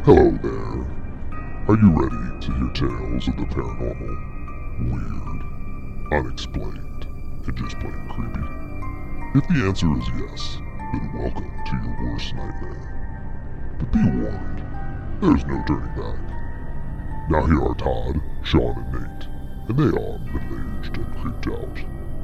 Hello there. Are you ready to hear tales of the paranormal, weird, unexplained, and just plain creepy? If the answer is yes, then welcome to your worst nightmare. But be warned, there's no turning back. Now here are Todd, Sean, and Nate, and they are middle-aged and creeped out.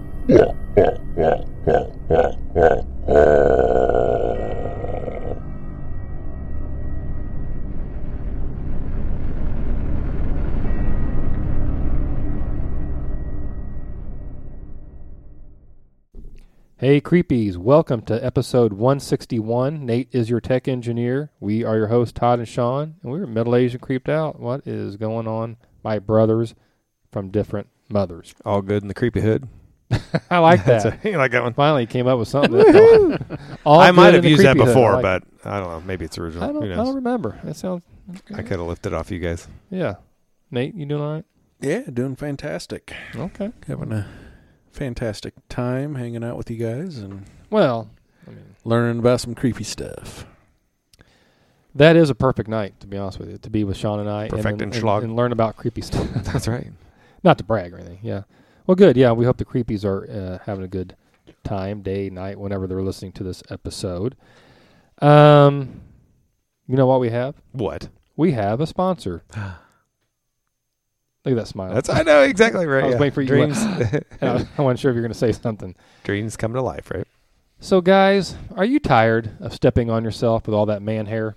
Hey creepies, welcome to episode 161. Nate is your tech engineer. We are your hosts, Todd and Sean, and we're middle-aged and creeped out. What is going on, my brothers from different mothers? All good in the creepy hood. I like that. You like that one? Finally came up with something. I I might have used that before, but I don't know. Maybe it's original. I don't remember. That sounds... I could have lifted off you guys. Yeah. Nate, you doing all right? Yeah, doing fantastic. Okay. Having a fantastic time hanging out with you guys and Well, I mean, learning about some creepy stuff. that is a perfect night, to be honest with you, to be with Sean and I Perfect and schlag. and learn about creepy stuff. That's right. Not to brag or anything, yeah. Well, good, yeah. We hope the creepies are having a good time, day, night, whenever they're listening to this episode. You know what we have? What? We have a sponsor. Look at that smile. I know exactly right. I was yeah. waiting for you. Dreams. I wasn't sure if you were going to say something. Dreams come to life, right? So, guys, are you tired of stepping on yourself with all that man hair?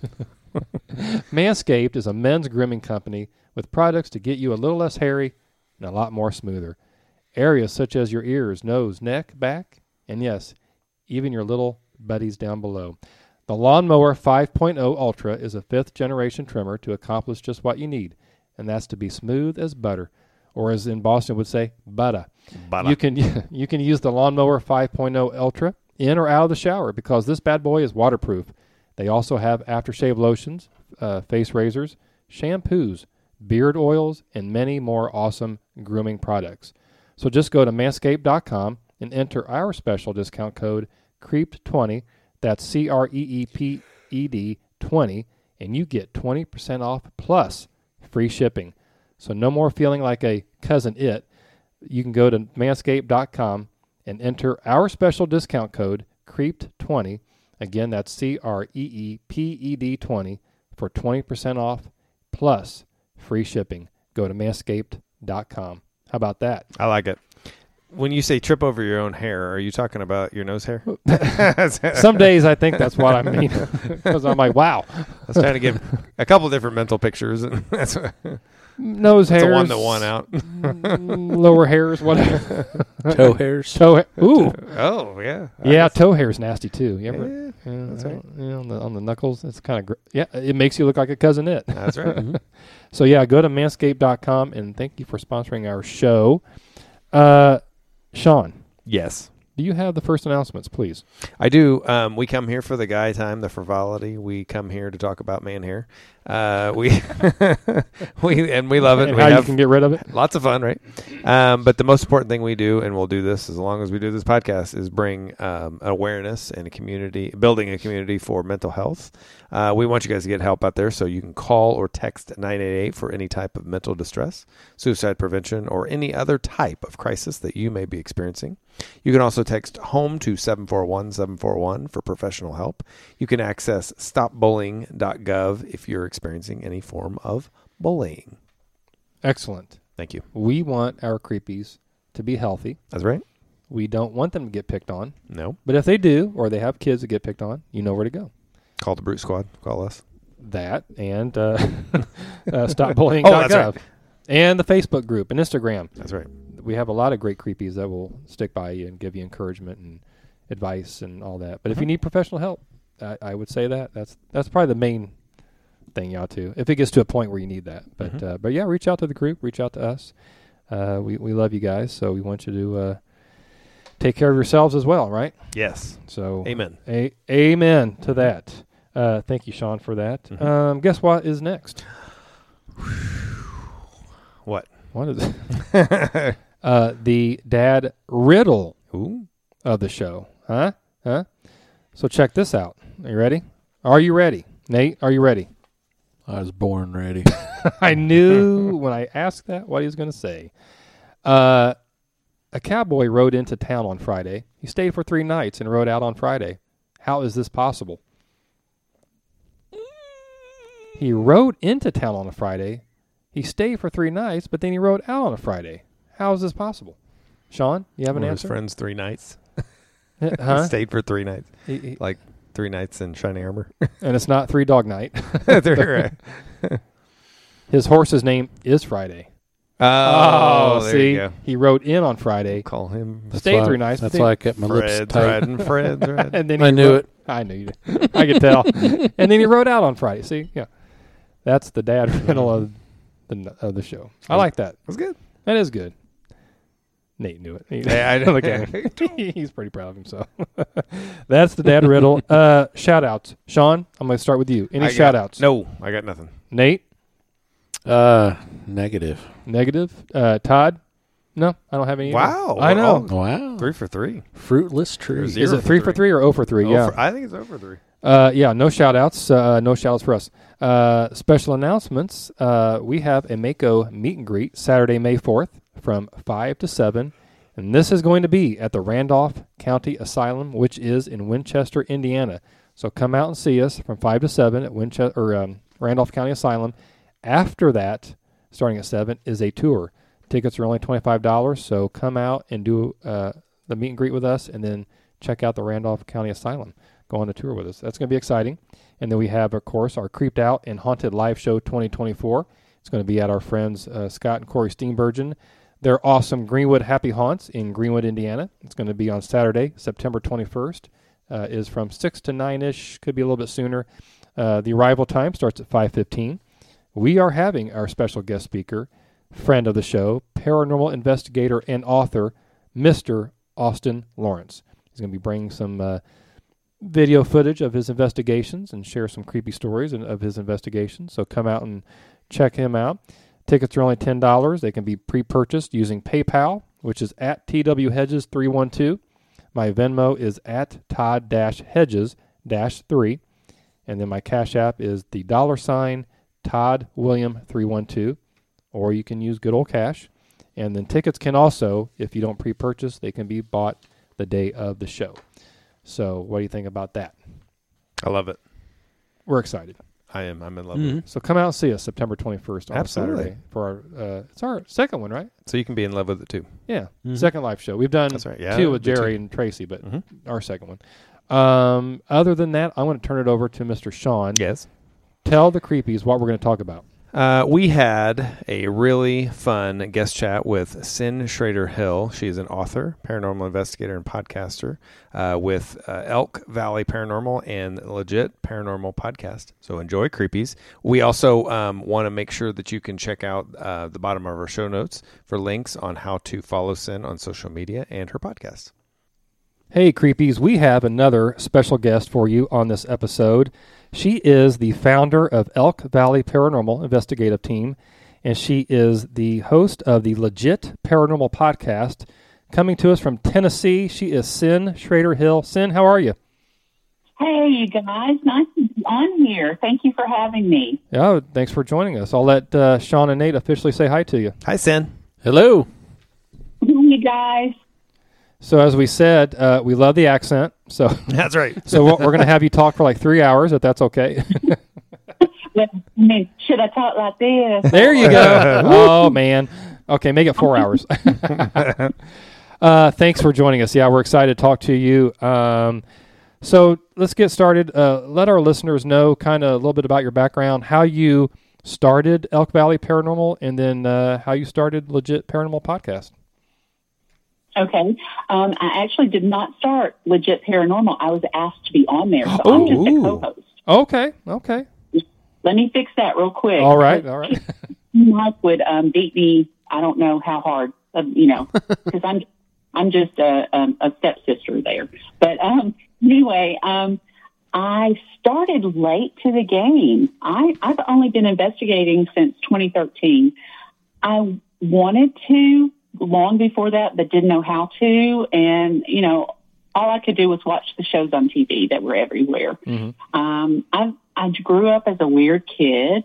Manscaped is a men's grooming company with products to get you a little less hairy and a lot more smoother. Areas such as your ears, nose, neck, back, and yes, even your little buddies down below. The Lawnmower 5.0 Ultra is a 5th-generation trimmer to accomplish just what you need, and that's to be smooth as butter, or as in Boston would say, butter. You can use the Lawnmower 5.0 Ultra in or out of the shower because this bad boy is waterproof. They also have aftershave lotions, face razors, shampoos, beard oils, and many more awesome grooming products. So just go to manscaped.com and enter our special discount code CREEPED20, that's CREEPED 20, and you get 20% off plus free shipping. So no more feeling like a cousin it. You can go to manscaped.com and enter our special discount code CREEPED20. Again, that's CREEPED 20 for 20% off plus free shipping. Go to manscaped.com. How about that? I like it. When you say trip over your own hair, are you talking about your nose hair? Some days I think that's what I mean because I'm like, wow. I was trying to give a couple different mental pictures. And that's Nose hairs. the one that won out. Lower hairs, whatever. Toe hairs. Ooh. Oh, yeah. Yeah, toe hair's nasty too. You ever? Yeah, that's right. Yeah, on the knuckles, it's kind of yeah. It makes you look like a cousin it. That's right. So yeah, go to manscaped.com and thank you for sponsoring our show. Sean, Yes. do you have the first announcements, please? I do. We come here for the guy time, the frivolity. We come here to talk about man hair. We love it. And we how have you can get rid of it? lots of fun, right? But the most important thing we do, and we'll do this as long as we do this podcast, is bring awareness and a community, building a community for mental health. We want you guys to get help out there, so you can call or text 988 for any type of mental distress, suicide prevention, or any other type of crisis that you may be experiencing. You can also text HOME to 741-741 for professional help. You can access stopbullying.gov if you're experiencing any form of bullying. Excellent. Thank you. We want our creepies to be healthy. That's right. We don't want them to get picked on. No. But if they do, or they have kids that get picked on, you know where to go. Call the Brute Squad. Call us. That and stopbullying.gov. Oh, that's right. And the Facebook group and Instagram. That's right. We have a lot of great creepies that will stick by you and give you encouragement and advice and all that. But if you need professional help, I would say that's probably the main thing you ought to, if it gets to a point where you need that. But yeah, reach out to the group, reach out to us. We love you guys, so we want you to take care of yourselves as well, right? Yes. So Amen. Amen to that. Thank you, Sean, for that. Mm-hmm. Guess what is next? What? What is it? The dad riddle Ooh. of the show. Huh? So check this out. Are you ready? Are you ready? Nate, are you ready? I was born ready. I knew when I asked that what he was going to say. A cowboy rode into town on Friday. He stayed for 3 nights and rode out on Friday. How is this possible? He rode into town on a Friday. He stayed for 3 nights, but then he rode out on a Friday. How is this possible? Sean, you have an Were answer? his friends 3 nights. Huh? Stayed for 3 nights. He- Like 3 nights in shining armor. and it's not 3 Dog Night. They're right. His horse's name is Friday. Oh, there see, you go. he rode in on Friday, Call him stayed 3 nights. That's but why I then- kept my lips Fred's tight. riding. Fred's riding. and then I he knew rode- it. I knew you did. I could tell. And then he rode out on Friday. See, yeah, that's the dad riddle of the show. I like that. That's good. That is good. Nate knew it. Yeah, I know. Look at him. He's pretty proud of himself. That's the dad riddle. Shout outs. Sean, I'm going to start with you. Any shout outs? No, I got nothing. Nate? Negative. Negative. Todd? No, I don't have any. Wow. I know. Oh, Wow. 3 for 3. Fruitless tree. Zero. Is it 3 for 3 or 0 for 3? Yeah. I think it's over 3. Yeah, no shout-outs. No shout-outs for us. Special announcements. We have a Mako meet and greet Saturday, May 4th from 5 to 7. And this is going to be at the Randolph County Asylum, which is in Winchester, Indiana. So come out and see us from 5 to 7 at Randolph County Asylum. After that, starting at 7, is a tour. Tickets are only $25, so come out and do the meet and greet with us, and then check out the Randolph County Asylum. Go on the tour with us. That's going to be exciting. And then we have, of course, our Creeped Out and Haunted Live Show 2024. It's going to be at our friends Scott and Corey Steenburgen. Their awesome Greenwood Happy Haunts in Greenwood, Indiana. It's going to be on Saturday, September 21st. Is from 6 to 9-ish, could be a little bit sooner. The arrival time starts at 5:15. We are having our special guest speaker, friend of the show, paranormal investigator and author, Mr. Austin Lawrence. He's going to be bringing some video footage of his investigations and share some creepy stories of his investigations. So come out and check him out. Tickets are only $10. They can be pre-purchased using PayPal, which is at TWHedges312. My Venmo is at Todd-Hedges-3. And then my Cash App is the $ Todd William 312. Or you can use good old cash. And then tickets can also, if you don't pre-purchase, they can be bought the day of the show. So what do you think about that? I love it. We're excited. I am. I'm in love with it. So come out and see us September 21st on Absolutely. Saturday for our, it's our second one, right? So you can be in love with it too. Yeah, second live show. We've done That's right. Yeah, 2 with me too. Jerry and Tracy, but Mhm. our second one. Other than that, I want to turn it over to Mr. Sean. Yes. Tell the creepies what we're going to talk about. We had a really fun guest chat with Sin Schrader Hill. She's an author, paranormal investigator, and podcaster with Elk Valley Paranormal and Legit Paranormal Podcast. So enjoy, creepies. We also want to make sure that you can check out the bottom of our show notes for links on how to follow Sin on social media and her podcast. Hey, creepies, we have another special guest for you on this episode. She is the founder of Elk Valley Paranormal Investigative Team, and she is the host of the Legit Paranormal Podcast. Coming to us from Tennessee, she is Sin Schrader Hill. Sin, how are you? Hey, you guys. Nice to be on here. Thank you for having me. Yeah, thanks for joining us. I'll let Sean and Nate officially say hi to you. Hi, Sin. Hello. You guys. So as we said, we love the accent. So That's right. so we're going to have you talk for like 3 hours, if that's okay. Should I talk like this? There you go. Oh, man. Okay, make it 4 hours. Thanks for joining us. Yeah, we're excited to talk to you. So let's get started. Let our listeners know kind of a little bit about your background, how you started Elk Valley Paranormal, and then how you started Legit Paranormal Podcast. Okay. I actually did not start Legit Paranormal. I was asked to be on there, so I'm just a Ooh. co-host. Okay. Let me fix that real quick. All right. Mike would beat me, I don't know how hard, because I'm just a stepsister there. But anyway, I started late to the game. I've only been investigating since 2013. I wanted to long before that, but didn't know how to. And, all I could do was watch the shows on TV that were everywhere. Mm-hmm. I grew up as a weird kid.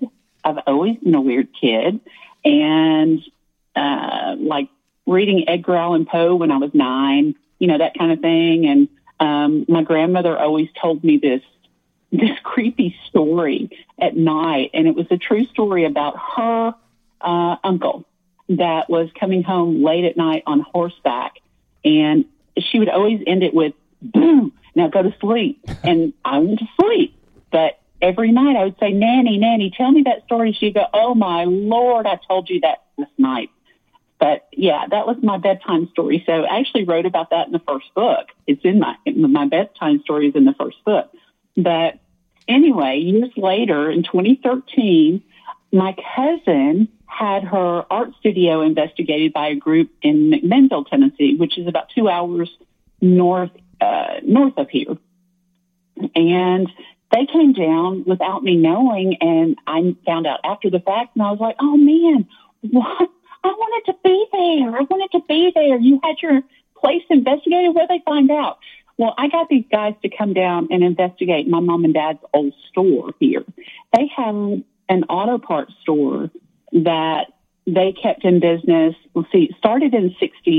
I've always been a weird kid, and like reading Edgar Allan Poe when I was 9, that kind of thing. And my grandmother always told me this creepy story at night, and it was a true story about her uncle that was coming home late at night on horseback, and she would always end it with, "Boom, now go to sleep." And I went to sleep, but every night I would say, Nanny, tell me that story. She'd go, "Oh my Lord, I told you that this night." But yeah, that was my bedtime story. So I actually wrote about that in the first book. It's in my bedtime story is in the first book. But anyway, years later, in 2013, my cousin had her art studio investigated by a group in McMinnville, Tennessee, which is about 2 hours north of here. And they came down without me knowing, and I found out after the fact, and I was like, "Oh man, what? I wanted to be there. You had your place investigated. What did they find out?" Well, I got these guys to come down and investigate my mom and dad's old store here. They had an auto parts store that they kept in business. Let's see, it started in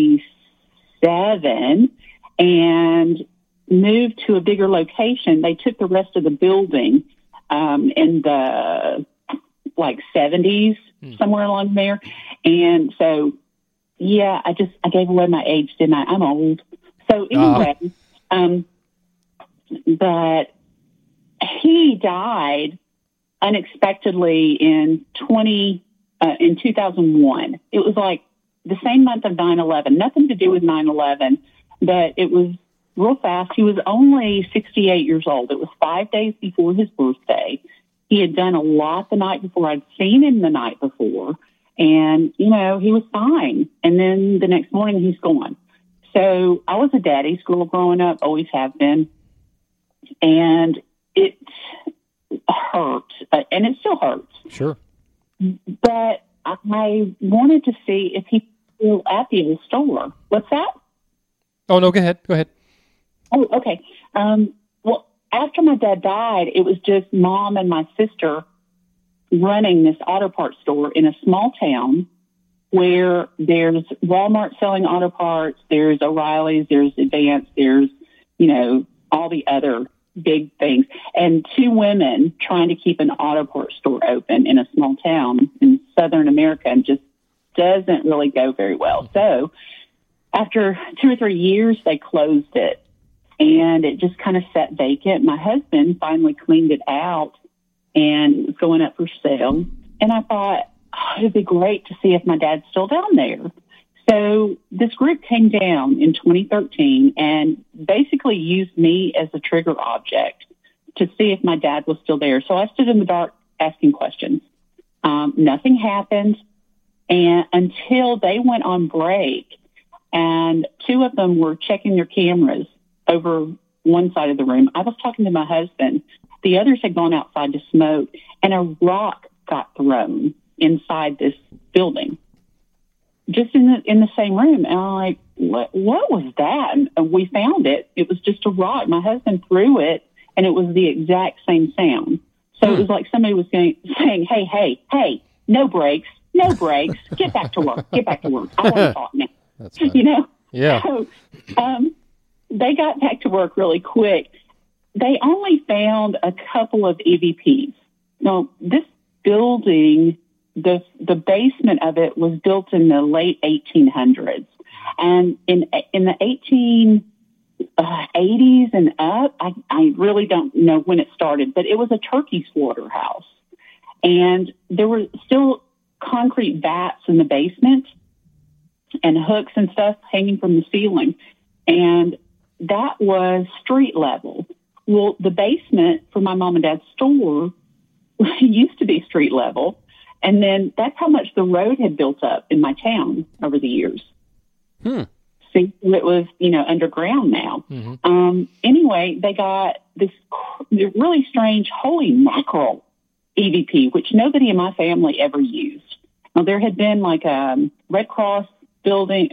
1967 and moved to a bigger location. They took the rest of the building in the 70s, somewhere along there. And so, yeah, I gave away my age, didn't I? I'm old. So anyway, but he died unexpectedly in 2001. It was like the same month of 9/11, nothing to do with 9/11, but it was real fast. He was only 68 years old. It was 5 days before his birthday. He had done a lot the night before. I'd seen him the night before, and, he was fine. And then the next morning, he's gone. So I was a daddy's girl growing up, always have been. And it hurt, and it still hurts. Sure. But I wanted to see if he was still at the old store. What's that? Oh, no, go ahead. Oh, okay. Well, after my dad died, it was just Mom and my sister running this auto parts store in a small town where there's Walmart selling auto parts, there's O'Reilly's, there's Advance, there's, all the other big things, and 2 women trying to keep an auto parts store open in a small town in Southern America, and just doesn't really go very well. So after 2 or 3 years, they closed it, and it just kind of sat vacant. My husband finally cleaned it out, and it was going up for sale. And I thought, it'd be great to see if my dad's still down there. So this group came down in 2013 and basically used me as a trigger object to see if my dad was still there. So I stood in the dark asking questions. Nothing happened, and until they went on break, and 2 of them were checking their cameras over one side of the room. I was talking to my husband. The others had gone outside to smoke, and a rock got thrown inside this building, just in the same room. And I'm like, what was that? And we found it. It was just a rock. My husband threw it, and it was the exact same sound. So it was like somebody was saying, hey, no breaks, get back to work. I want to talk now. That's funny. Yeah. So they got back to work really quick. They only found a couple of EVPs. Now, this building, the basement of it was built in the late 1800s. And in the 1880s and up, I really don't know when it started, but it was a turkey slaughterhouse. And there were still concrete vats in the basement and hooks and stuff hanging from the ceiling. And that was street level. Well, the basement for my mom and dad's store used to be street level. And then that's how much the road had built up in my town over the years. See, it was, underground now. Mm-hmm. Anyway, they got this really strange holy mackerel EVP, which nobody in my family ever used. Now, there had been like a Red Cross building,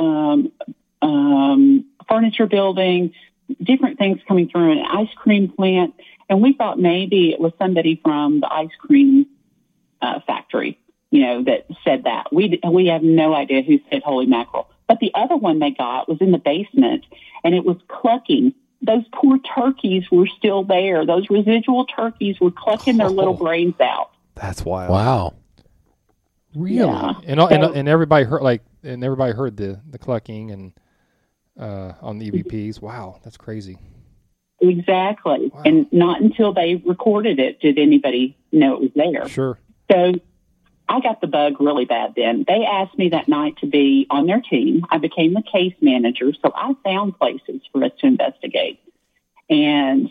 furniture building, different things coming through, an ice cream plant. And we thought maybe it was somebody from the ice cream factory, that said that. We have no idea who said holy mackerel. But the other one they got was in the basement, and it was clucking. Those poor turkeys were still there. Those residual turkeys were clucking their little brains out. That's wild. Wow. Really? Yeah. And everybody heard the clucking and on the EVPs. Wow, that's crazy. Exactly. Wow. And not until they recorded it did anybody know it was there. Sure. So I got the bug really bad then. They asked me that night to be on their team. I became the case manager, so I found places for us to investigate. And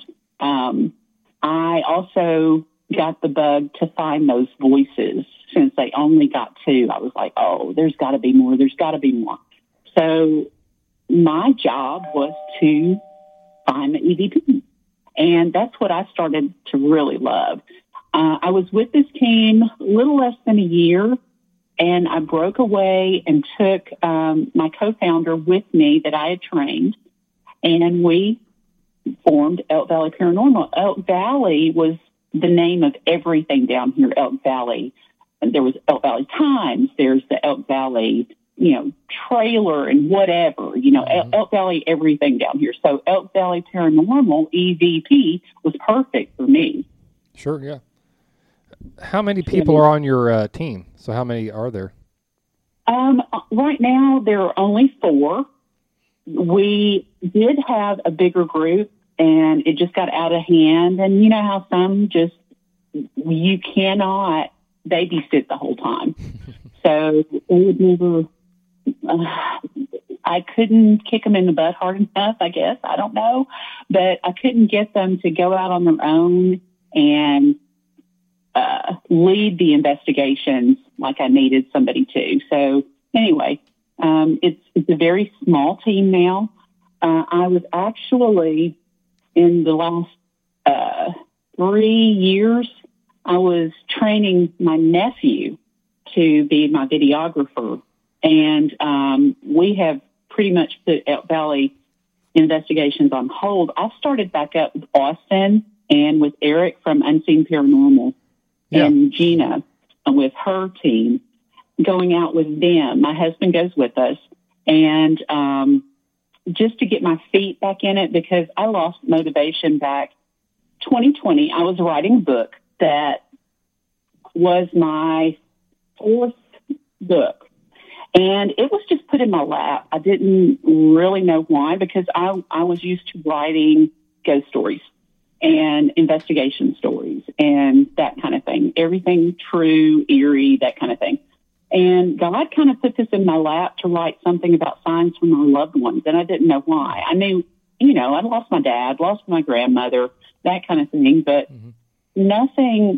I also got the bug to find those voices. Since they only got 2, I was like, oh, there's got to be more. There's got to be more. So my job was to find the EVP. And that's what I started to really love. I was with this team a little less than a year, and I broke away and took my co-founder with me that I had trained, and we formed Elk Valley Paranormal. Elk Valley was the name of everything down here, Elk Valley. And there was Elk Valley Times. There's the Elk Valley, trailer and whatever, Elk Valley, everything down here. So Elk Valley Paranormal, EVP, was perfect for me. Sure, yeah. How many people are on your team? So how many are there? Right now, there are only 4. We did have a bigger group, and it just got out of hand. And you know how some you cannot babysit the whole time. So they would never, I couldn't kick them in the butt hard enough, I guess. I don't know. But I couldn't get them to go out on their own and lead the investigations like I needed somebody to. So anyway, it's a very small team now. I was actually in the last 3 years, I was training my nephew to be my videographer. And we have pretty much put Elk Valley investigations on hold. I started back up with Austin and with Eric from Unseen Paranormal and Gina with her team, going out with them. My husband goes with us. And just to get my feet back in it, because I lost motivation back 2020. I was writing a book that was my 4th book. And it was just put in my lap. I didn't really know why, because I was used to writing ghost stories and investigation stories and that kind of thing. Everything true, eerie, that kind of thing. And God kind of put this in my lap to write something about signs from our loved ones. And I didn't know why. I knew, I'd lost my dad, lost my grandmother, that kind of thing, but nothing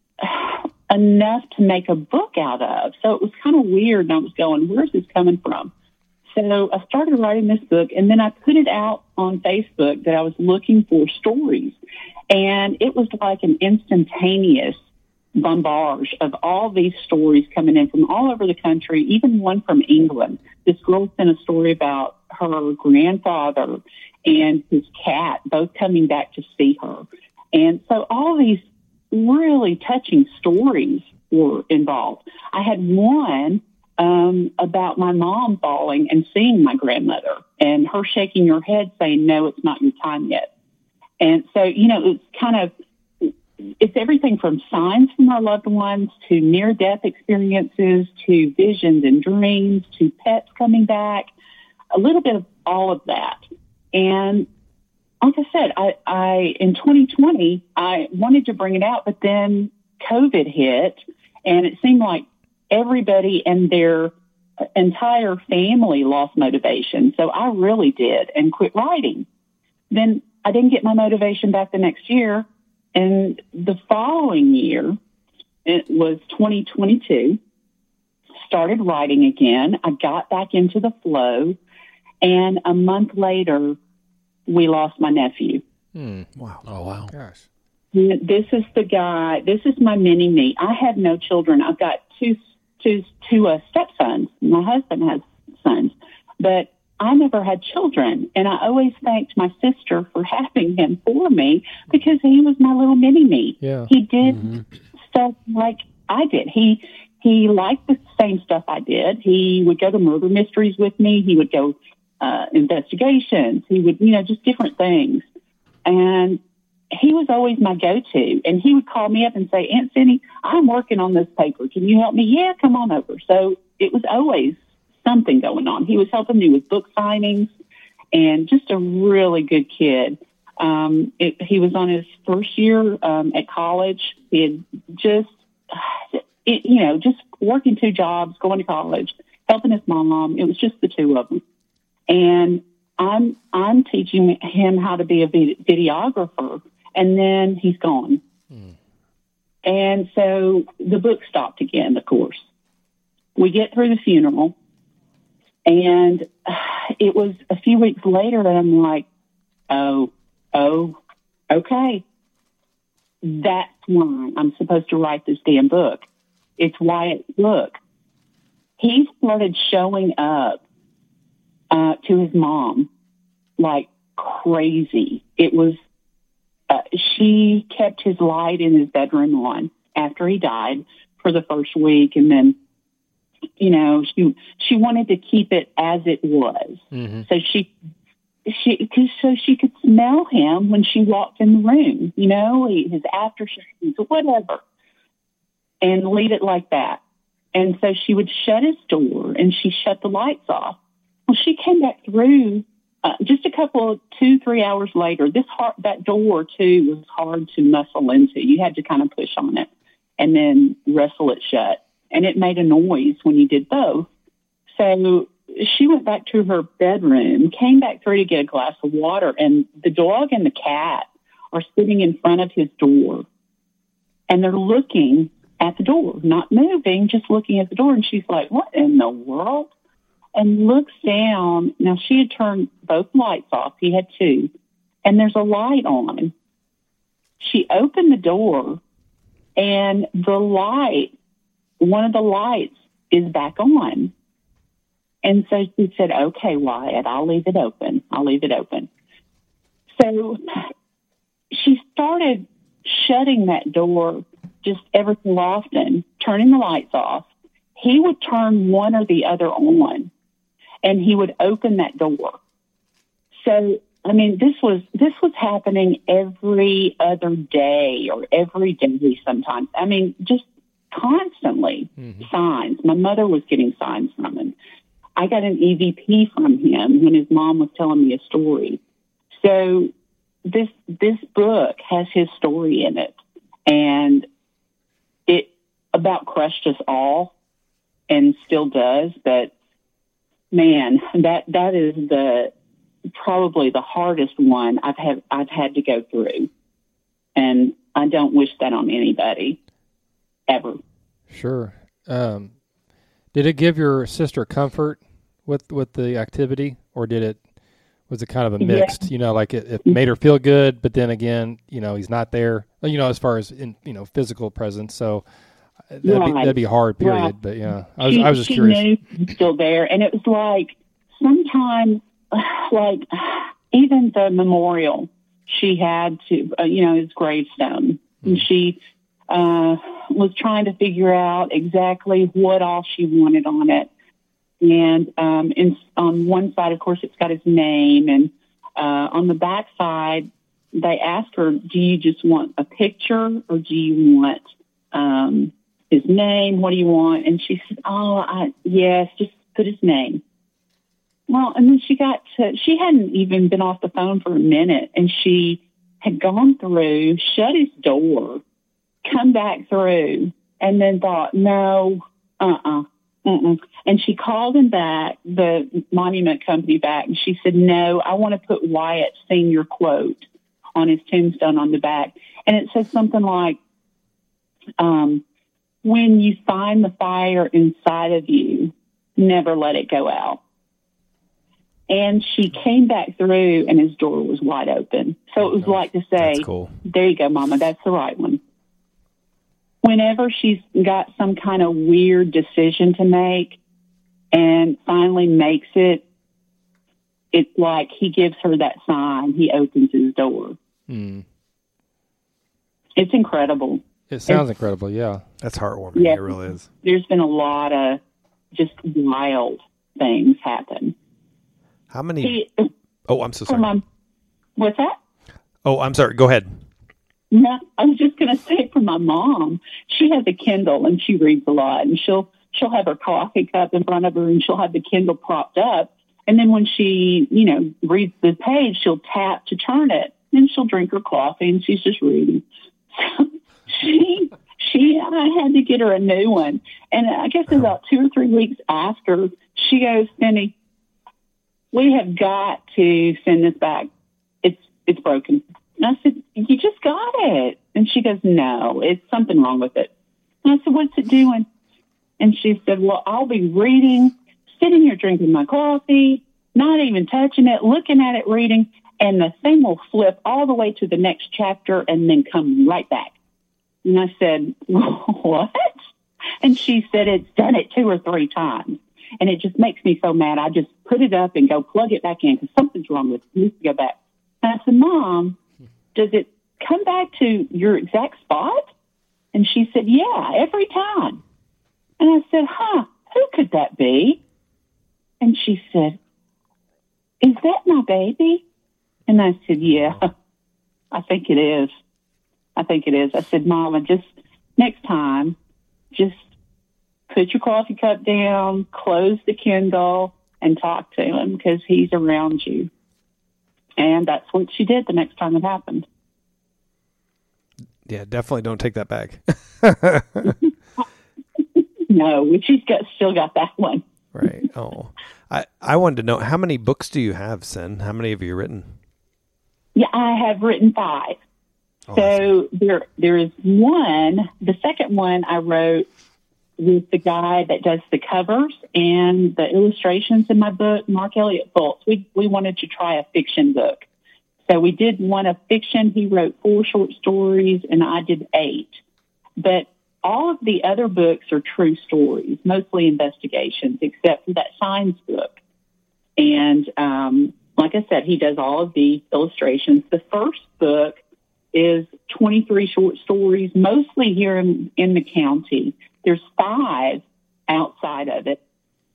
enough to make a book out of. So it was kind of weird. And I was going, where's this coming from? So I started writing this book, and then I put it out on Facebook that I was looking for stories. And it was like an instantaneous bombardment of all these stories coming in from all over the country, even one from England. This girl sent a story about her grandfather and his cat both coming back to see her. And so all these really touching stories were involved. I had one about my mom falling and seeing my grandmother and her shaking her head saying, no, it's not your time yet. And so, it's everything from signs from our loved ones to near-death experiences to visions and dreams to pets coming back, a little bit of all of that. And like I said, I in 2020, I wanted to bring it out, but then COVID hit, and it seemed like everybody and their entire family lost motivation. So I really did and quit writing. Then I didn't get my motivation back the next year. And the following year, it was 2022, started writing again. I got back into the flow. And a month later, we lost my nephew. Wow. Oh, wow. Gosh. This is the guy. This is my mini-me. I have no children. I've got two stepsons. My husband has sons. But I never had children. And I always thanked my sister for having him for me because he was my little mini-me. Yeah. He did stuff like I did. He liked the same stuff I did. He would go to murder mysteries with me. He would go investigations. He would, just different things. And he was always my go-to. And he would call me up and say, Aunt Cindy, I'm working on this paper. Can you help me? Yeah, come on over. So it was always something going on. He was helping me with book signings and just a really good kid. He was on his first year at college. He had just working 2 jobs, going to college, helping his mom. It was just the 2 of them. And I'm teaching him how to be a videographer, and then he's gone. And so the book stopped again, of course. We get through the funeral, and it was a few weeks later that I'm like, oh, okay. That's why I'm supposed to write this damn book. It's Wyatt. Look, he started showing up to his mom like crazy. It was, she kept his light in his bedroom on after he died for the first week. And then, she wanted to keep it as it was. Mm-hmm. So she could smell him when she walked in the room, his aftershaves or whatever, and leave it like that. And so she would shut his door and she shut the lights off. Well, she came back through just a couple of 2-3 hours later. That door too was hard to muscle into. You had to kind of push on it and then wrestle it shut. And it made a noise when you did both. So she went back to her bedroom, came back through to get a glass of water, and the dog and the cat are sitting in front of his door. And they're looking at the door, not moving, just looking at the door. And she's like, what in the world? And looks down. Now, she had turned both lights off. He had 2. And there's a light on. She opened the door, and one of the lights is back on. And so she said, okay, Wyatt, I'll leave it open. So she started shutting that door just ever so often, turning the lights off. He would turn one or the other on, and he would open that door. So, this was happening every other day or every day sometimes. Just constantly signs. My mother was getting signs from him. I got an EVP from him when his mom was telling me a story. So this book has his story in it, and it about crushed us all and still does. But man, that is probably the hardest one I've had to go through. And I don't wish that on anybody ever. Sure. Did it give your sister comfort with the activity, or was it kind of a mixed, like it made her feel good, but then again, he's not there, as far as in, physical presence. So that'd be hard, period. Right. But yeah, I was just curious. She knew he was still there. And it was like, sometimes, like even the memorial she had to, his gravestone, and she, was trying to figure out exactly what all she wanted on it. And on one side, of course, it's got his name. And on the back side, they asked her, do you just want a picture or do you want his name? What do you want? And she said, yes, just put his name. Well, and then she hadn't even been off the phone for a minute. And she had gone through, shut his door, come back through, and then thought, no, and she called him back, the monument company back, and she said, no, I want to put Wyatt's senior quote on his tombstone on the back. And it says something like, when you find the fire inside of you, never let it go out. And she came back through, and his door was wide open. So it was like to say, cool. There you go, Mama, that's the right one. Whenever she's got some kind of weird decision to make and finally makes it, it's like he gives her that sign. He opens his door. Mm. It's incredible. It sounds incredible. Yeah. That's heartwarming. Yeah. It really is. There's been a lot of just wild things happen. How many? Oh, I'm so sorry. What's that? Oh, I'm sorry. Go ahead. No, I was just going to say for my mom, she has a Kindle and she reads a lot, and she'll have her coffee cup in front of her and she'll have the Kindle propped up. And then when she, reads the page, she'll tap to turn it, and she'll drink her coffee and she's just reading. I had to get her a new one. And I guess about 2 or 3 weeks after, she goes, Cindy, we have got to send this back. It's broken. And I said, you just got it. And she goes, no, it's something wrong with it. And I said, what's it doing? And she said, well, I'll be reading, sitting here drinking my coffee, not even touching it, looking at it, reading, and the thing will flip all the way to the next chapter and then come right back. And I said, what? And she said, it's done it 2 or 3 times. And it just makes me so mad. I just put it up and go plug it back in because something's wrong with it. It needs to go back. And I said, Mom, does it come back to your exact spot? And she said, yeah, every time. And I said, who could that be? And she said, is that my baby? And I said, yeah, I think it is. I said, Mama, just next time, just put your coffee cup down, close the Kindle, and talk to him because he's around you. And that's what she did the next time it happened. Yeah, definitely don't take that back. No, she's still got that one. Right. Oh, I wanted to know, how many books do you have, Sin? How many have you written? Yeah, I have written 5. Oh, so there is one. The second one I wrote with the guy that does the covers and the illustrations in my book, Mark Elliott Fultz. We wanted to try a fiction book. So we did one of fiction. He wrote 4 short stories and I did 8. But all of the other books are true stories, mostly investigations, except for that science book. And like I said, he does all of the illustrations. The first book is 23 short stories, mostly here in the county. There's 5 outside of it.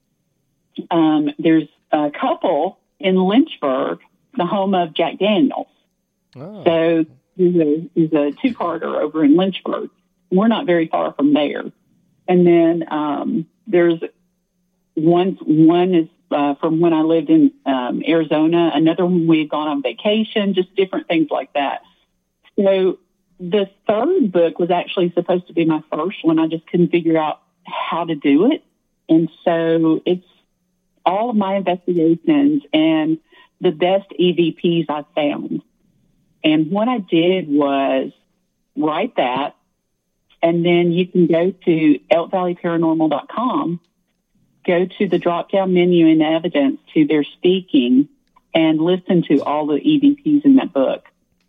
There's a couple in Lynchburg, the home of Jack Daniels. Oh. So there's a 2-parter over in Lynchburg. We're not very far from there. And then there's one is from when I lived in Arizona. Another one we had gone on vacation, just different things like that. So the third book was actually supposed to be my first one. I just couldn't figure out how to do it. And so it's all of my investigations and the best EVPs I found. And what I did was write that, and then you can go to elkvalleyparanormal.com, go to the drop-down menu in evidence to their speaking, and listen to all the EVPs in that book.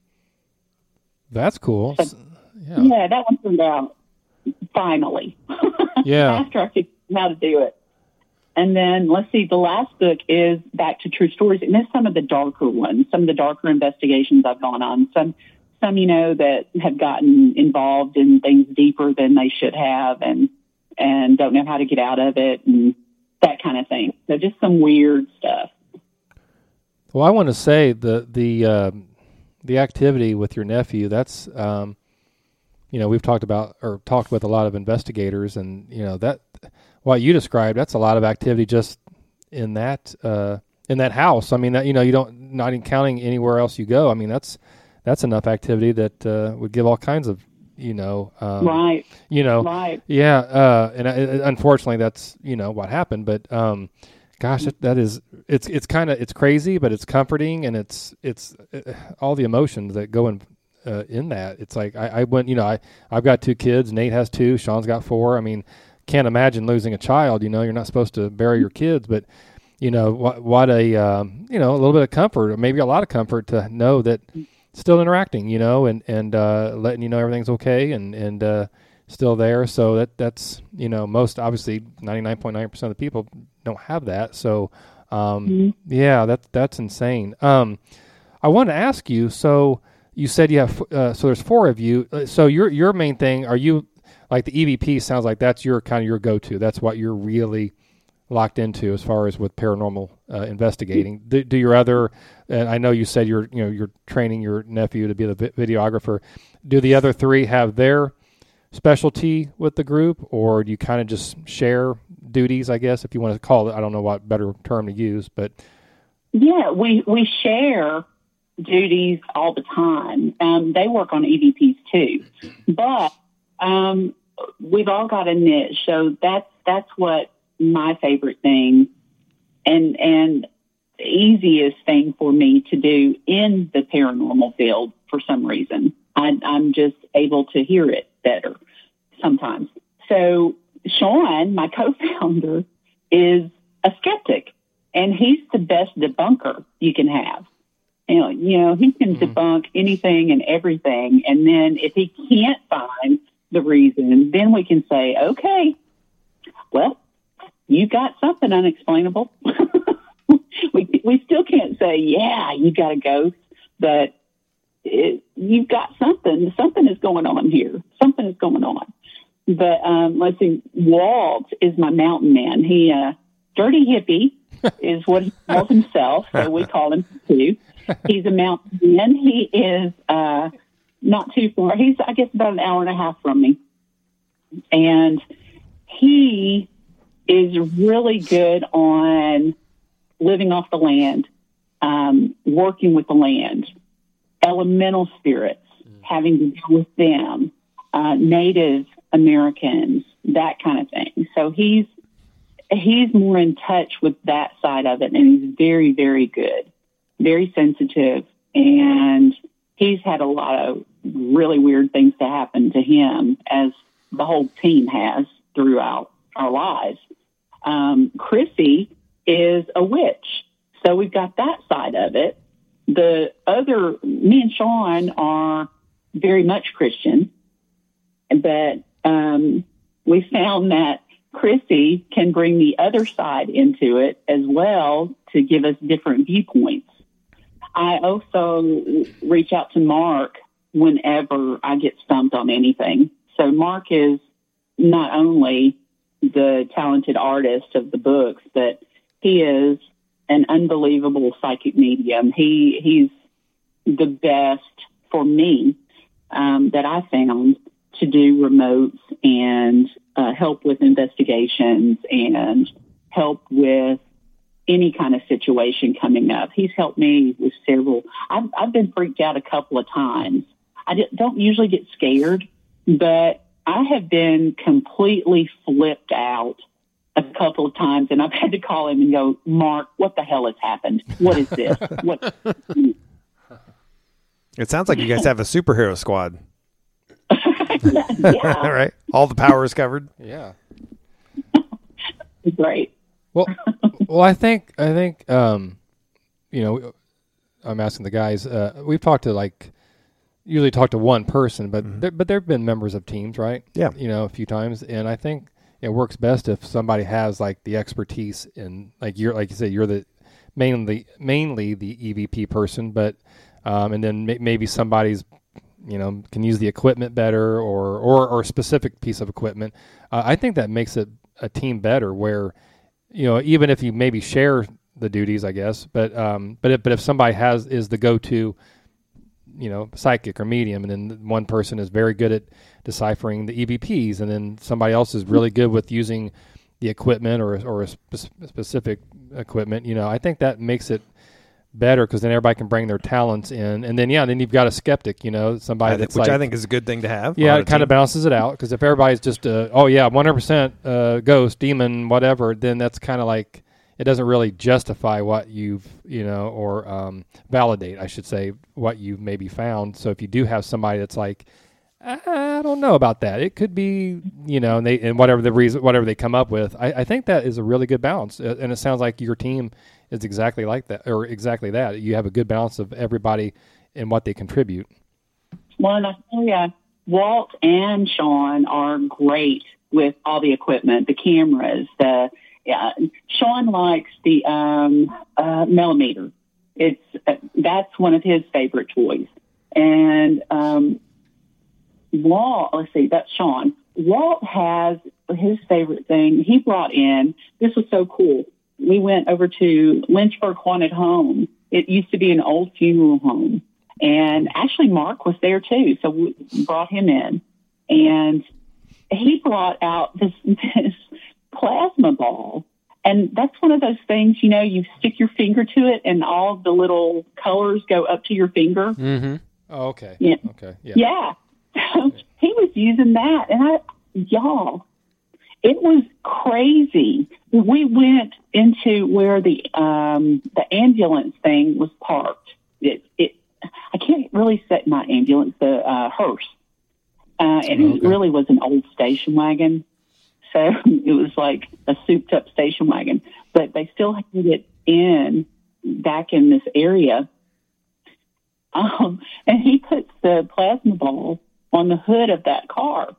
That's cool. So, yeah, that one turned out finally. Yeah. After I figured out how to do it. And then, let's see, the last book is Back to True Stories. And it's some of the darker ones, some of the darker investigations I've gone on. Some that have gotten involved in things deeper than they should have and don't know how to get out of it and that kind of thing. So just some weird stuff. Well, I want to say the activity with your nephew, that's, we've talked with a lot of investigators, and, that what you described, that's a lot of activity just in that house. I mean, that, you don't, not even counting anywhere else you go. I mean, that's enough activity that would give all kinds of, right. Right. Yeah. And unfortunately that's, what happened, but, gosh, it's kind of, it's crazy, but it's comforting, and it's all the emotions that go in that. It's like, I went, I've got 2 kids, Nate has 2, Sean's got 4. I mean, can't imagine losing a child, you're not supposed to bury your kids, but what a, a little bit of comfort, or maybe a lot of comfort to know that still interacting, and letting everything's okay and still there. So that's most, obviously 99.9% of the people don't have that. So yeah, that's insane. I want to ask you, so you said you have so there's 4 of you. So your main thing, are you like the EVP? Sounds like that's your kind of your go-to. That's what you're really locked into as far as with paranormal investigating. Do your other? And I know you said you're training your nephew to be the videographer. Do the other 3 have their specialty with the group, or do you kind of just share duties? I guess if you want to call it, I don't know what better term to use, but yeah, we share duties all the time. They work on EVPs too, but we've all got a niche. So that's what my favorite thing and the easiest thing for me to do in the paranormal field. For some reason, I'm just able to hear it better sometimes. So Sean, my co-founder, is a skeptic, and he's the best debunker you can have. You know, he can debunk anything and everything. And then if he can't find the reason, then we can say, okay, well, you got something unexplainable. we still can't say, yeah, you got a ghost, but you've got something. Something is going on here. Something is going on. But let's see, Walt is my mountain man. He dirty hippie is what he calls himself, so we call him too. He's a mountain man. He is not too far. He's, I guess, about an hour and a half from me. And he is really good on living off the land, working with the land, elemental spirits, having to deal with them, Native Americans, that kind of thing. So he's more in touch with that side of it, and he's very, very good, very sensitive, and he's had a lot of really weird things to happen to him, as the whole team has throughout our lives. Chrissy is a witch, so we've got that side of it. The other, me and Sean are very much Christian, but we found that Chrissy can bring the other side into it as well to give us different viewpoints. I also reach out to Mark whenever I get stumped on anything. So Mark is not only the talented artist of the books, but he is an unbelievable psychic medium. He's the best for me that I found to do remotes and help with investigations and help with any kind of situation coming up. He's helped me with several. I've been freaked out a couple of times. I don't usually get scared, but I have been completely flipped out a couple of times, and I've had to call him and go, Mark, what the hell has happened? What is this? What? It sounds like you guys have a superhero squad. Yeah. All right. All the power is covered. yeah. Great. Well, I think, I'm asking the guys. We've talked to usually talk to one person, but there've been members of teams, right? Yeah. A few times, and I think it works best if somebody has the expertise in like you said, you're the mainly the EVP person, but and then maybe somebody's can use the equipment better or a specific piece of equipment. I think that makes it a team better where, even if you maybe share the duties, I guess, but if somebody is the go-to, psychic or medium, and then one person is very good at deciphering the EVPs, and then somebody else is really good with using the equipment or a specific equipment, I think that makes it better because then everybody can bring their talents in, and then you've got a skeptic, somebody which I think is a good thing to have. Yeah, it kind of balances it out because if everybody's just 100% ghost, demon, whatever, then that's kind of like it doesn't really justify what you've or validate, I should say, what you've maybe found. So if you do have somebody that's like, I don't know about that, it could be and whatever the reason, whatever they come up with, I think that is a really good balance, and it sounds like your team is exactly like that, or exactly that. You have a good balance of everybody and what they contribute. Well, and I tell you, Walt and Sean are great with all the equipment, the cameras. Sean likes the Millimeter. That's one of his favorite toys, And Walt, let's see, that's Sean. Walt has his favorite thing. He brought in, this was so cool. We went over to Lynchburg Haunted Home. It used to be an old funeral home. And actually Mark was there too. So we brought him in. And he brought out this plasma ball. And that's one of those things, you know, you stick your finger to it and all the little colors go up to your finger. Mm-hmm. Oh, okay. Yeah. Okay. Yeah. Yeah. So he was using that. And y'all, it was crazy. We went into where the ambulance thing was parked. I can't really say not ambulance, the hearse. And it really was an old station wagon. So it was like a souped up station wagon, but they still had it back in this area. And he puts the plasma ball on the hood of that car.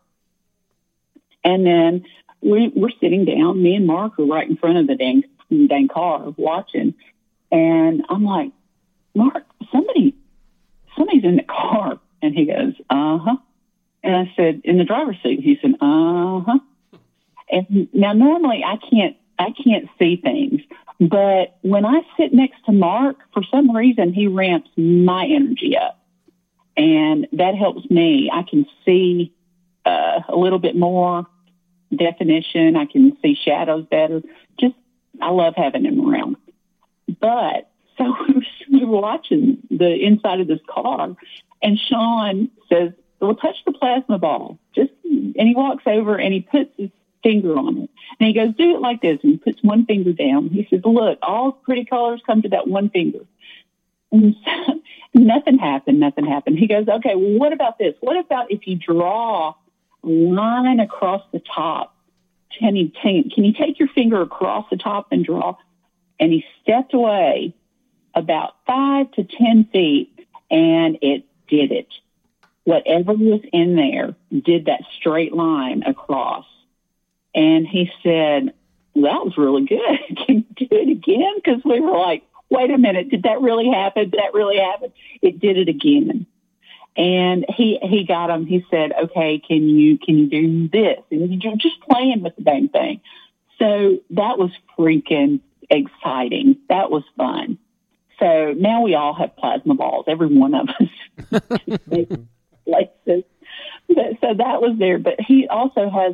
And then we're sitting down, me and Mark are right in front of the dang car watching. And I'm like, Mark, somebody's in the car. And he goes, uh-huh. And I said, in the driver's seat. He said, uh-huh. And now normally I can't see things, but when I sit next to Mark, for some reason he ramps my energy up, and that helps me. I can see a little bit more definition. I can see shadows better. I love having him around. But so we were watching the inside of this car, and Sean says, "Well, touch the plasma ball." And he walks over and he puts his finger on it. And he goes, "Do it like this." And he puts one finger down. He says, "Look, all pretty colors come to that one finger." And so, nothing happened. He goes, "Okay, well, what about this? What about if you draw a line across the top? Can you take your finger across the top and draw?" And he stepped away about 5 to 10 feet, and it did it. Whatever was in there did that straight line across. And he said, "Well, that was really good. Can you do it again?" Because we were like, wait a minute, did that really happen? Did that really happen? It did it again. And he got him. He said, "Okay, can you do this?" And you're just playing with the dang thing. So that was freaking exciting. That was fun. So now we all have plasma balls, every one of us. Places. So that was there. But he also has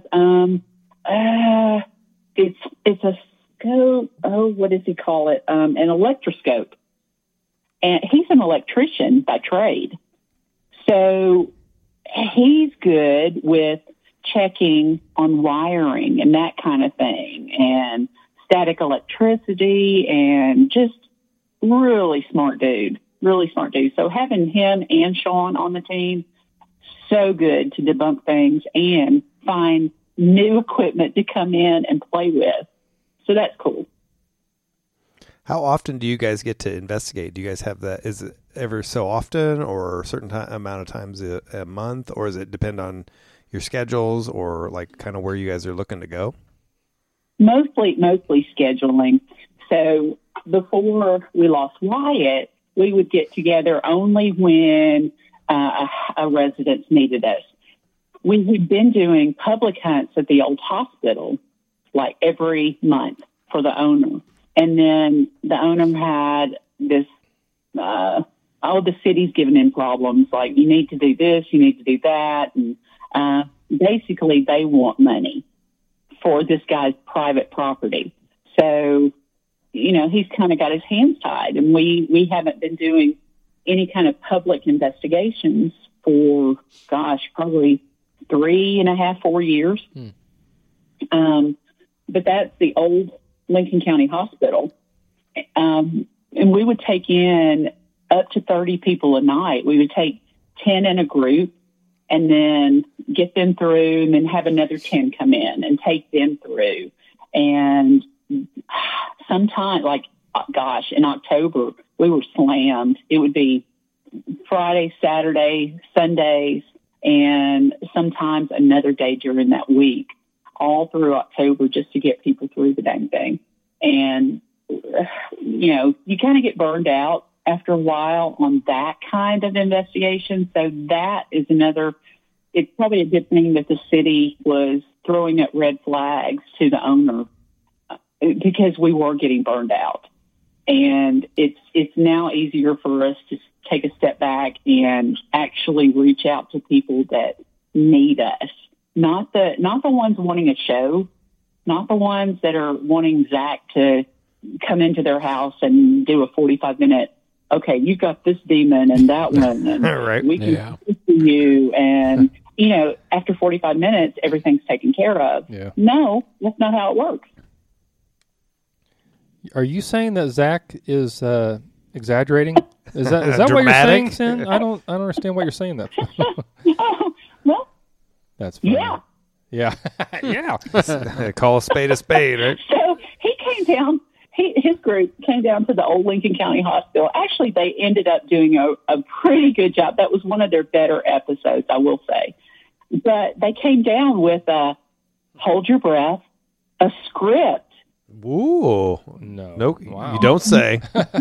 it's a scope. Oh, what does he call it? An electroscope. And he's an electrician by trade. So he's good with checking on wiring and that kind of thing, and static electricity, and just really smart dude. So having him and Sean on the team, so good to debunk things and find new equipment to come in and play with. So that's cool. How often do you guys get to investigate? Do you guys have that? Is it ever so often, or a certain amount of times a month, or does it depend on your schedules, or like kind of where you guys are looking to go? Mostly scheduling. So before we lost Wyatt, we would get together only when a residence needed us. We had been doing public hunts at the old hospital like every month for the owner. And then the owner had this, all the city's giving him problems, like you need to do this, you need to do that. And basically they want money for this guy's private property. So, you know, he's kind of got his hands tied, and we haven't been doing any kind of public investigations for, probably 3.5, 4 years. But that's the old Lincoln County Hospital. And we would take in up to 30 people a night. We would take 10 in a group and then get them through, and then have another 10 come in and take them through. And sometimes, in October, we were slammed. It would be Friday, Saturday, Sundays, and sometimes another day during that week, all through October, just to get people through the dang thing. And, you know, you kind of get burned out after a while on that kind of investigation. So that is another, it's probably a good thing that the city was throwing up red flags to the owner because we were getting burned out. And it's now easier for us to take a step back and actually reach out to people that need us. Not the ones wanting a show, not the ones that are wanting Zach to come into their house and do a 45-minute, okay, you've got this demon and that one, and Right. we can listen to you. And, after 45 minutes, everything's taken care of. Yeah. No, that's not how it works. Are you saying that Zach is exaggerating? Is that what you're saying, Dramatic? Sin? I don't understand what you're saying. That. Well, That's funny. yeah. Yeah. Call a spade, right? So he came down, his group came down to the old Lincoln County Hospital. Actually, they ended up doing a pretty good job. That was one of their better episodes, I will say. But they came down with a hold your breath, a script. Ooh. No. Wow. You don't say.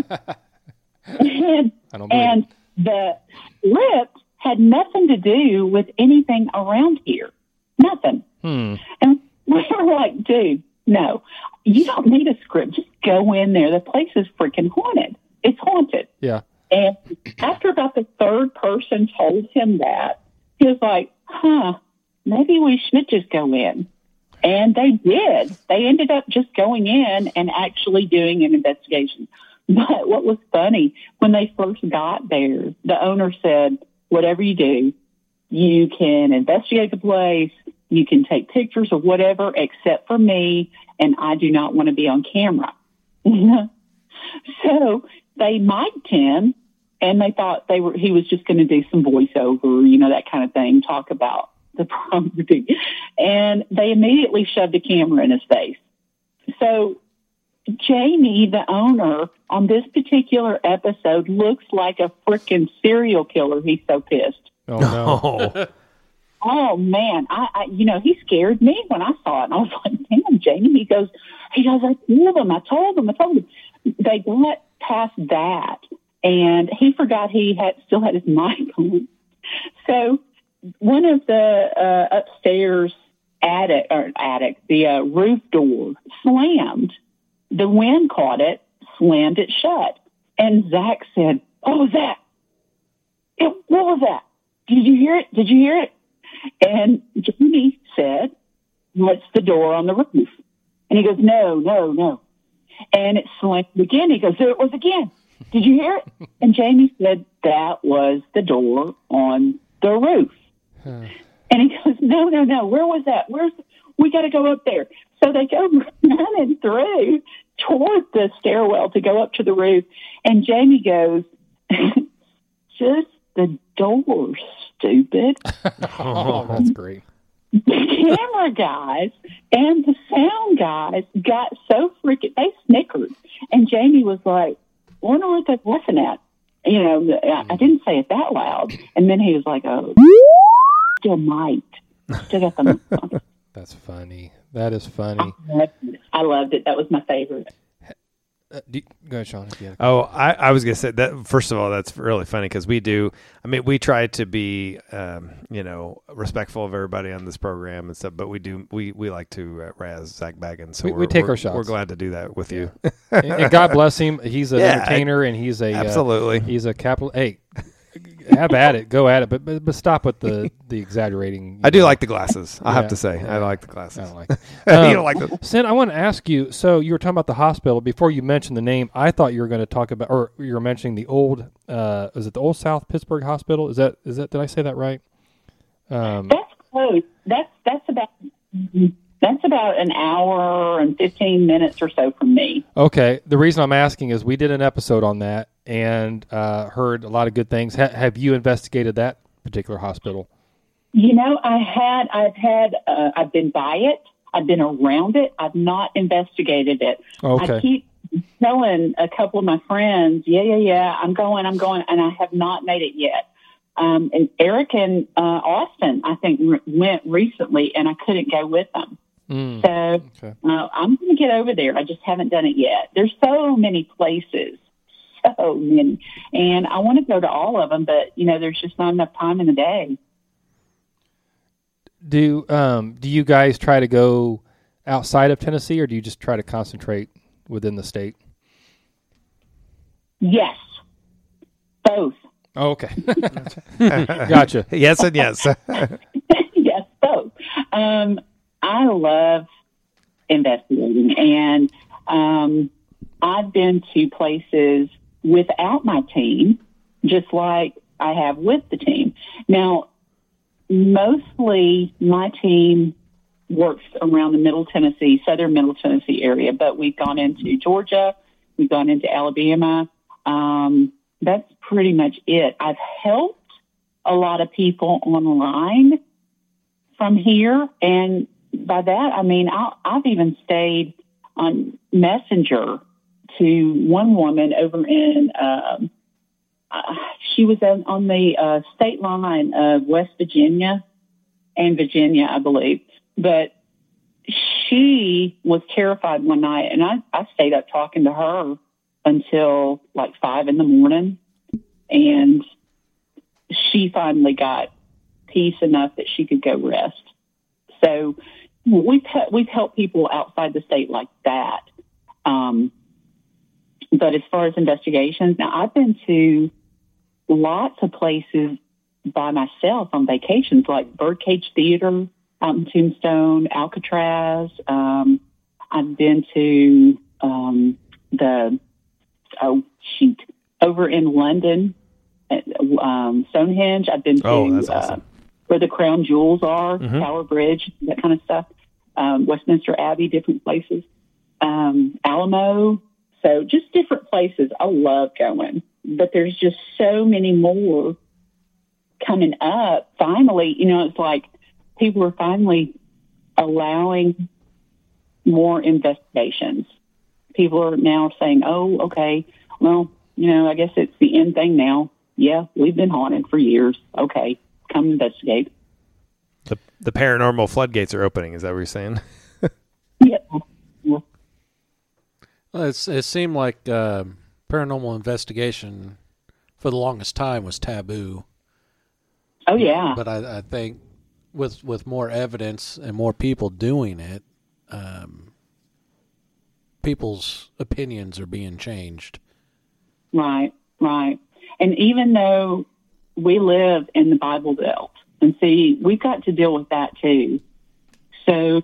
And, I don't believe and the script had nothing to do with anything around here. Nothing. And we were like, dude, no, you don't need a script. Just go in there. The place is freaking haunted. It's haunted. Yeah. And after about the third person told him that, he was like, maybe we should just go in. And they did. They ended up just going in and actually doing an investigation. But what was funny, when they first got there, the owner said, whatever you do, you can investigate the place, you can take pictures or whatever, except for me, and I do not want to be on camera. So they mic'd him, and they thought he was just going to do some voiceover, that kind of thing, talk about the property. And they immediately shoved a camera in his face. So Jamie, the owner, on this particular episode looks like a freaking serial killer. He's so pissed. Oh, no. Oh. Oh man, I he scared me when I saw it. And I was like, damn, Jamie. He goes, I told them. They got past that, and he forgot he still had his mic on. So one of the upstairs attic, the roof door slammed. The wind caught it, slammed it shut. And Zach said, what was that? What was that? Did you hear it? And Jamie said, what's the door on the roof? And he goes, no. And it slammed again. He goes, there it was again. Did you hear it? And Jamie said, that was the door on the roof. And he goes, no. Where was that? We got to go up there. So they go running through toward the stairwell to go up to the roof. And Jamie goes, just the door, stupid. Oh, that's great. The camera guys and the sound guys got so freaking, they snickered. And Jamie was like, I wonder what they're laughing at. I didn't say it that loud. And then he was like, oh, still might. Still got the mic on. That's funny. That is funny. I loved it. That was my favorite. Go ahead, Sean. If you had I was going to say that, first of all, that's really funny because we we try to be, respectful of everybody on this program and stuff, but we like to razz Zach Baggins. So we take our shots. We're glad to do that with you. and God bless him. He's an entertainer, and he's absolutely. He's a capital. Hey, have at it. Go at it. But stop with the exaggerating. I do like the glasses. I have Yeah. to say. I like the glasses. I don't like it. You don't like them? Sin, I want to ask you. So you were talking about the hospital before you mentioned the name. I thought you were going to talk about, or you were mentioning the old. Is it the old South Pittsburgh Hospital? Is that? Did I say that right? That's close. That's about an hour and 15 minutes or so from me. Okay. The reason I'm asking is we did an episode on that and heard a lot of good things. Have you investigated that particular hospital? I've been by it. I've been around it. I've not investigated it. Okay. I keep telling a couple of my friends, yeah, I'm going, and I have not made it yet. And Eric and Austin, I think, went recently, and I couldn't go with them. So Okay. I'm going to get over there. I just haven't done it yet. There's so many places so many. And I want to go to all of them, but, there's just not enough time in the day. Do you guys try to go outside of Tennessee, or do you just try to concentrate within the state? Yes, both. Oh, okay. Gotcha. Yes and yes. Yes, both. I love investigating, and I've been to places without my team, just like I have with the team. Now, mostly my team works around the southern Middle Tennessee area, but we've gone into Georgia, we've gone into Alabama. That's pretty much it. I've helped a lot of people online from here, and by that I mean I've even stayed on Messenger to one woman over in she was on the state line of West Virginia and Virginia, I believe, but she was terrified one night, and I stayed up talking to her until like 5 a.m, and she finally got peace enough that she could go rest. So we've helped people outside the state like that. But as far as investigations, now I've been to lots of places by myself on vacations, like Birdcage Theater out in Tombstone, Alcatraz. I've been to over in London, Stonehenge. I've been to that's awesome. Where the crown jewels are, Tower Bridge, that kind of stuff. Westminster Abbey, different places. Alamo. So just different places. I love going, but there's just so many more coming up. Finally, it's like people are finally allowing more investigations. People are now saying, oh, okay, well, I guess it's the end thing now. Yeah, we've been haunted for years. Okay, come investigate. The paranormal floodgates are opening. Is that what you're saying? Yeah. Well, it seemed like paranormal investigation for the longest time was taboo. Oh, yeah. But I think with more evidence and more people doing it, people's opinions are being changed. Right. And even though we live in the Bible Belt, and see, we've got to deal with that too. So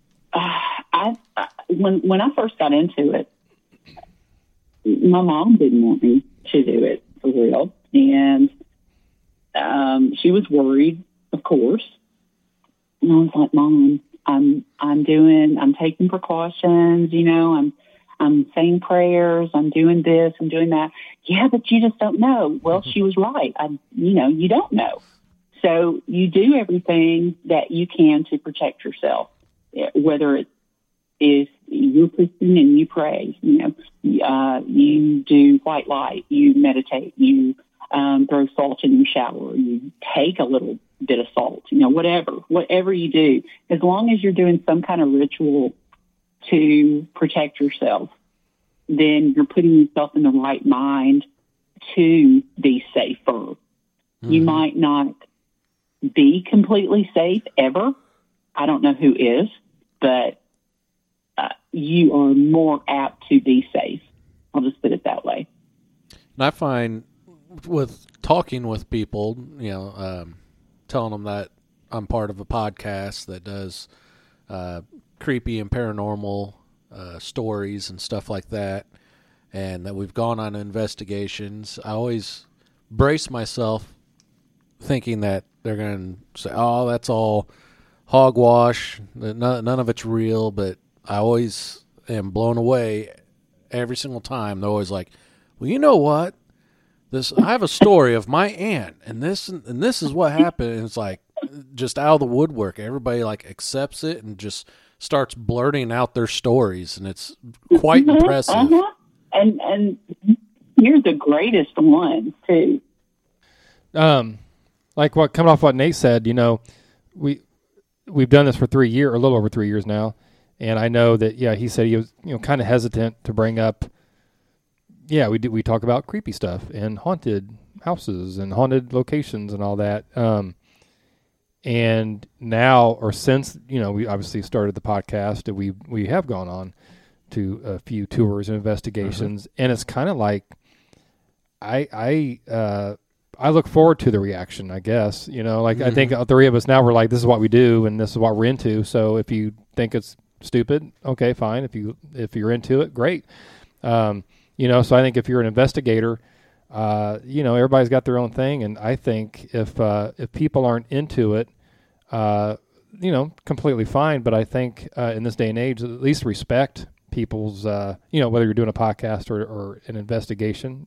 when I first got into it, my mom didn't want me to do it for real. And she was worried, of course. And I was like, Mom, I'm taking precautions, I'm saying prayers, I'm doing this, I'm doing that. Yeah, but you just don't know. Well, she was right. You don't know. So you do everything that you can to protect yourself, whether it is you're Christian and you pray, you do white light, you meditate, you throw salt in your shower, you take a little bit of salt, whatever you do, as long as you're doing some kind of ritual to protect yourself, then you're putting yourself in the right mind to be safer. Mm-hmm. You might not be completely safe ever. I don't know who is, but you are more apt to be safe. I'll just put it that way. And I find with talking with people, telling them that I'm part of a podcast that does creepy and paranormal stories and stuff like that, and that we've gone on investigations, I always brace myself thinking that they're going to say, oh, that's all hogwash, none of it's real, but I always am blown away every single time. They're always like, well, you know what? I have a story of my aunt, and this is what happened. And it's like just out of the woodwork. Everybody accepts it and just starts blurting out their stories, and it's quite impressive. Uh-huh. And you're the greatest one too. Coming off what Nate said, we've done this for 3 years, or a little over 3 years now, and I know that he said he was kind of hesitant to bring up yeah, we talk about creepy stuff and haunted houses and haunted locations and all that. And now, or since, we obviously started the podcast, and we have gone on to a few tours and investigations, and it's kind of like I look forward to the reaction, I guess. I think the three of us now, we're like, this is what we do and this is what we're into. So if you think it's stupid, okay, fine. If you're into it, great. So I think if you're an investigator, everybody's got their own thing, and I think if people aren't into it, completely fine. But I think in this day and age, at least respect people's, whether you're doing a podcast or an investigation,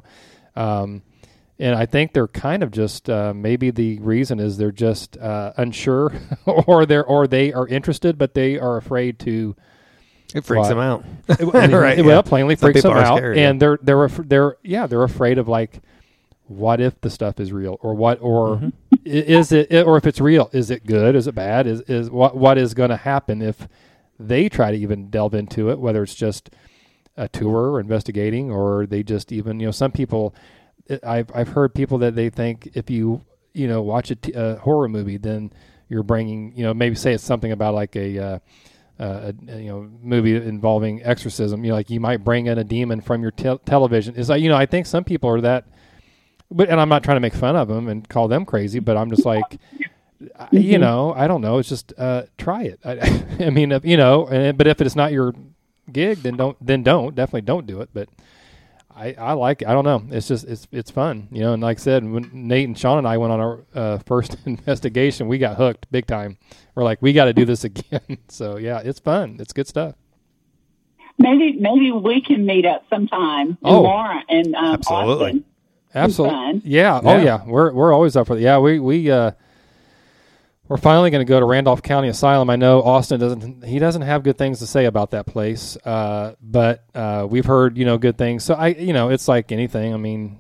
and I think they're kind of just maybe the reason is they're just unsure, or they are interested, but they are afraid to. It freaks them out. Right? Well, plainly freaks them out, scared, and they're afraid of, like, what if the stuff is real, or what, or is it, or if it's real, is it good, is it bad, is what is going to happen if they try to even delve into it, whether it's just a tour or investigating, or they just even, some people, I've heard people that they think if you watch a horror movie, then you're bringing, maybe say it's something about like a movie involving exorcism, like you might bring in a demon from your television. It's like, I think some people are that, and I'm not trying to make fun of them and call them crazy, but I'm just like, I don't know. It's just try it. I mean, but if it's not your gig, then definitely don't do it. But I like it. I don't know. It's just it's fun, And like I said, when Nate and Sean and I went on our first investigation, we got hooked big time. We're like, we got to do this again. So yeah, it's fun. It's good stuff. Maybe we can meet up sometime. Tomorrow in absolutely. Austin. Absolutely. Yeah. Oh yeah. We're always up for that. Yeah. We're finally going to go to Randolph County Asylum. I know Austin doesn't have good things to say about that place. But we've heard, good things. So it's like anything. I mean,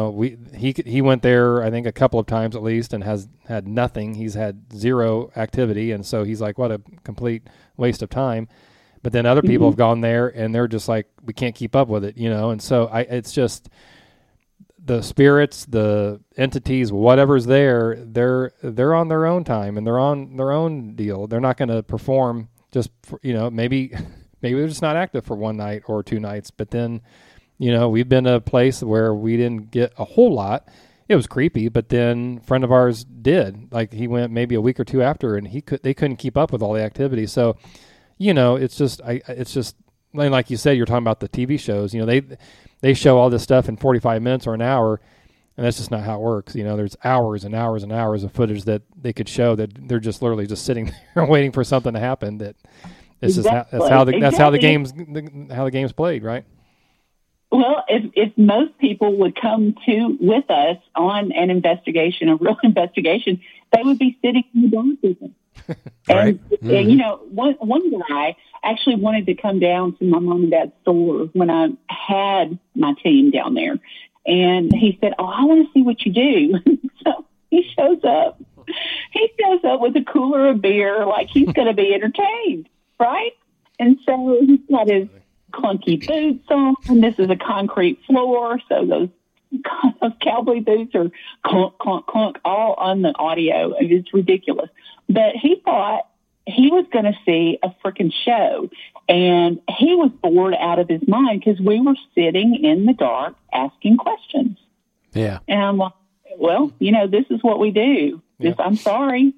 he went there, I think, a couple of times at least, and has had nothing. He's had zero activity. And so he's like, what a complete waste of time. But then other people have gone there and they're just like, we can't keep up with it, And so it's just, the spirits, the entities, whatever's there, they're on their own time and they're on their own deal. They're not going to perform just for, maybe they're just not active for one night or 2 nights. But then, we've been to a place where we didn't get a whole lot. It was creepy, but then a friend of ours did. Like, he went maybe a week or 2 after, and they couldn't keep up with all the activity. So, it's just like you said, you're talking about the TV shows. They show all this stuff in 45 minutes or an hour, and that's just not how it works. There's hours and hours and hours of footage that they could show that they're just literally just sitting there waiting for something to happen. That's how the game's played, right? Well, if most people would come with us on an investigation, a real investigation, they would be sitting in the dark with us. Right. And one guy actually wanted to come down to my mom and dad's store when I had my team down there. And he said, I want to see what you do. So he shows up. He shows up with a cooler of beer, like he's going to be entertained, right? And so he's got his clunky boots on, and this is a concrete floor, so those cowboy boots are clunk, clunk, clunk, all on the audio. It's ridiculous. But he thought he was going to see a freaking show, and he was bored out of his mind because we were sitting in the dark asking questions. Yeah. And I'm like, well, this is what we do. Yeah. I'm sorry.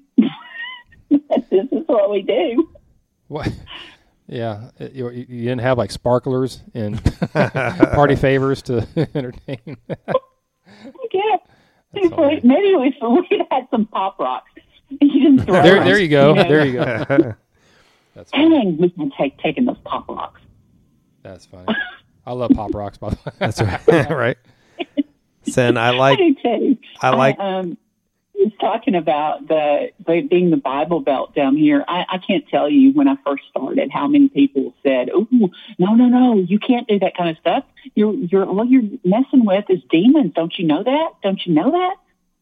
This is what we do. What? Yeah, you didn't have like sparklers and party favors to entertain. Yeah, maybe we had some Pop Rocks. You didn't throw there you go. There you go. That's funny. Dang, we can taking those Pop Rocks. That's funny. I love Pop Rocks, by the way. That's right. Right. Sen, I do too. Was talking about being the Bible Belt down here. I can't tell you when I first started how many people said, "Oh, no, you can't do that kind of stuff. All you're messing with is demons. Don't you know that? Don't you know that?"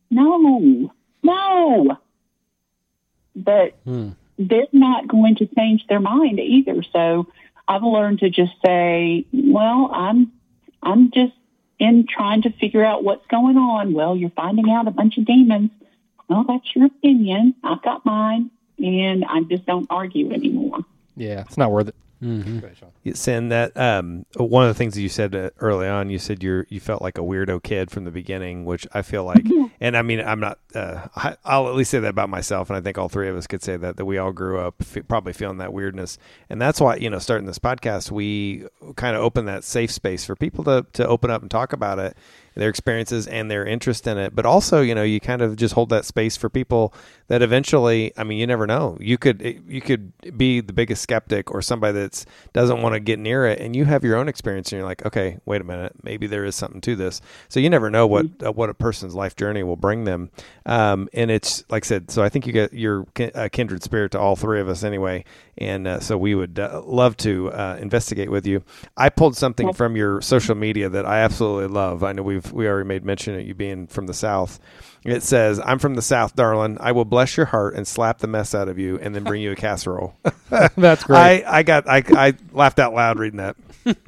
No. But they're not going to change their mind either. So I've learned to just say, "Well, I'm just in trying to figure out what's going on. Well, you're finding out a bunch of demons. Well, that's your opinion. I've got mine, and I just don't argue anymore. Yeah, it's not worth it. Mm-hmm. Go ahead, Sean. And that one of the things that you said early on, you said you felt like a weirdo kid from the beginning, which I feel like, and I mean, I'm not, I'll at least say that about myself, and I think all three of us could say that we all grew up probably feeling that weirdness. And that's why, starting this podcast, we kind of open that safe space for people to open up and talk about it, their experiences and their interest in it. But also, you kind of just hold that space for people that eventually, I mean, you never know. You could be the biggest skeptic or somebody that doesn't want to get near it, and you have your own experience, and you're like, okay, wait a minute, maybe there is something to this. So you never know what a person's life journey will bring them. And it's like I said, so I think you're a kindred spirit to all three of us anyway. And so we would love to investigate with you. I pulled something from your social media that I absolutely love. I know we already made mention of you being from the South. It says, "I'm from the South, darling. I will bless your heart and slap the mess out of you and then bring you a casserole." That's great. I laughed out loud reading that.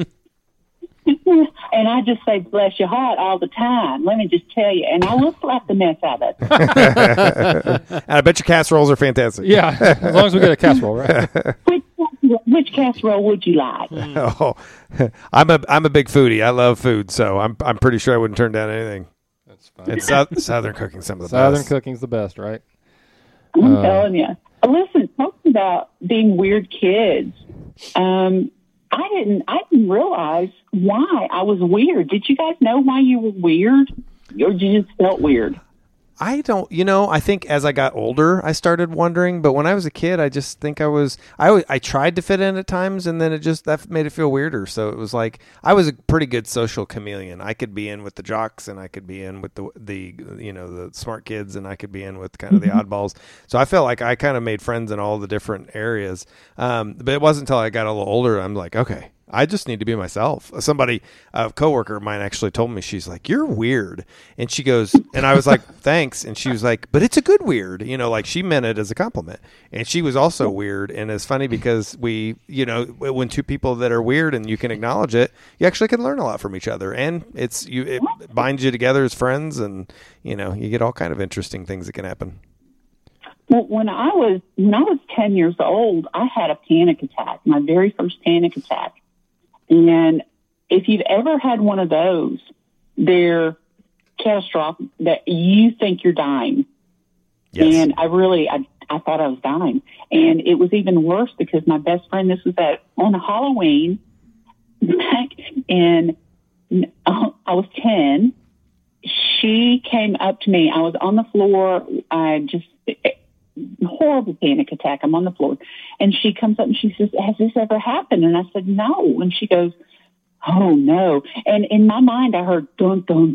And I just say, bless your heart all the time. Let me just tell you. And I will slap the mess out of it. And I bet your casseroles are fantastic. Yeah, as long as we get a casserole, right? Which casserole would you like? Oh, I'm a big foodie. I love food, so I'm pretty sure I wouldn't turn down anything. That's fine. It's Southern cooking, some of the Southern best. cooking's the best, right? I'm telling you. Listen, talking about being weird kids, I didn't realize why I was weird. Did you guys know why you were weird? Or you just felt weird? I don't, I think as I got older, I started wondering, but when I was a kid, I just think I tried to fit in at times, and then that made it feel weirder. So it was like, I was a pretty good social chameleon. I could be in with the jocks, and I could be in with the smart kids, and I could be in with kind of the oddballs. So I felt like I kind of made friends in all the different areas. But it wasn't until I got a little older, I'm like, okay, I just need to be myself. A coworker of mine actually told me, she's like, "You're weird." And she goes, and I was like, "Thanks." And she was like, "But it's a good weird," like she meant it as a compliment. And she was also weird. And it's funny because when two people that are weird and you can acknowledge it, you actually can learn a lot from each other. And it binds you together as friends, and, you get all kind of interesting things that can happen. Well, when I was 10 years old, I had a panic attack, my very first panic attack. And if you've ever had one of those, they're catastrophic, that you think you're dying. Yes. And I thought I was dying. And it was even worse because my best friend, this was on Halloween back in, I was 10. She came up to me. I was on the floor. Horrible panic attack. I'm on the floor. And she comes up and she says, "Has this ever happened?" And I said, "No." And she goes, "Oh, no." And in my mind, I heard, dun, dun,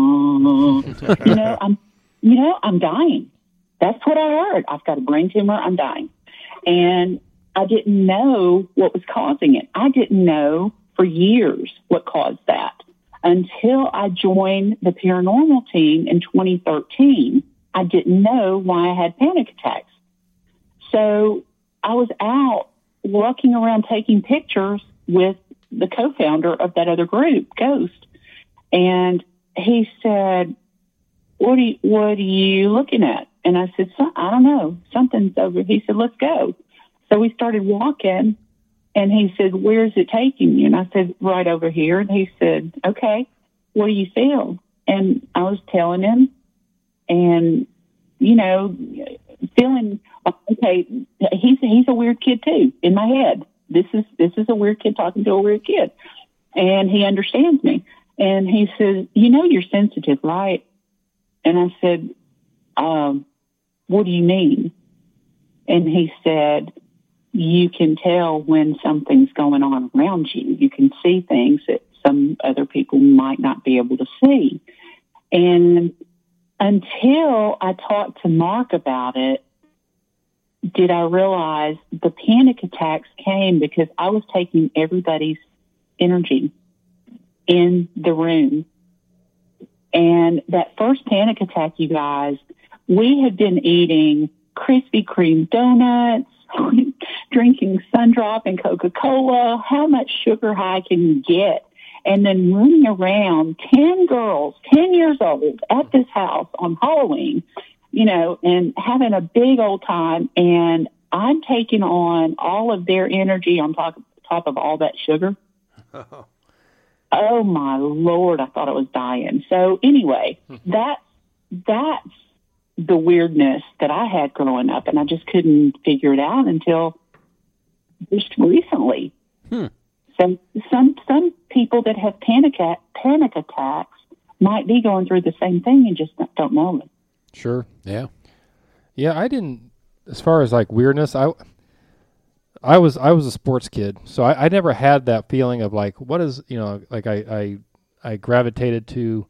dun. I'm dying. That's what I heard. I've got a brain tumor. I'm dying. And I didn't know what was causing it. I didn't know for years what caused that until I joined the paranormal team in 2013. I didn't know why I had panic attacks. So I was out walking around taking pictures with the co-founder of that other group, Ghost. And he said, what are you looking at? And I said, I don't know. Something's over. He said, "Let's go." So we started walking, and he said, "Where is it taking you?" And I said, "Right over here." And he said, "Okay, what do you feel?" And I was telling him, and, feeling, okay, he's a weird kid too, in my head. This is a weird kid talking to a weird kid. And he understands me. And he says, "You're sensitive, right?" And I said, "What do you mean?" And he said, "You can tell when something's going on around you. You can see things that some other people might not be able to see." And until I talked to Mark about it, did I realize the panic attacks came because I was taking everybody's energy in the room. And that first panic attack, you guys, we had been eating Krispy Kreme donuts, drinking Sundrop and Coca-Cola. How much sugar high can you get? and then running around 10 girls, 10 years old at this house on Halloween, and having a big old time. And I'm taking on all of their energy on top of all that sugar. Oh my Lord, I thought I was dying. So anyway, that's the weirdness that I had growing up, and I just couldn't figure it out until just recently. So some people that have panic attacks might be going through the same thing and just don't know it. Sure. Yeah. Yeah, I didn't. As far as like weirdness, I was a sports kid, so I never had that feeling of like, what is, like I gravitated to,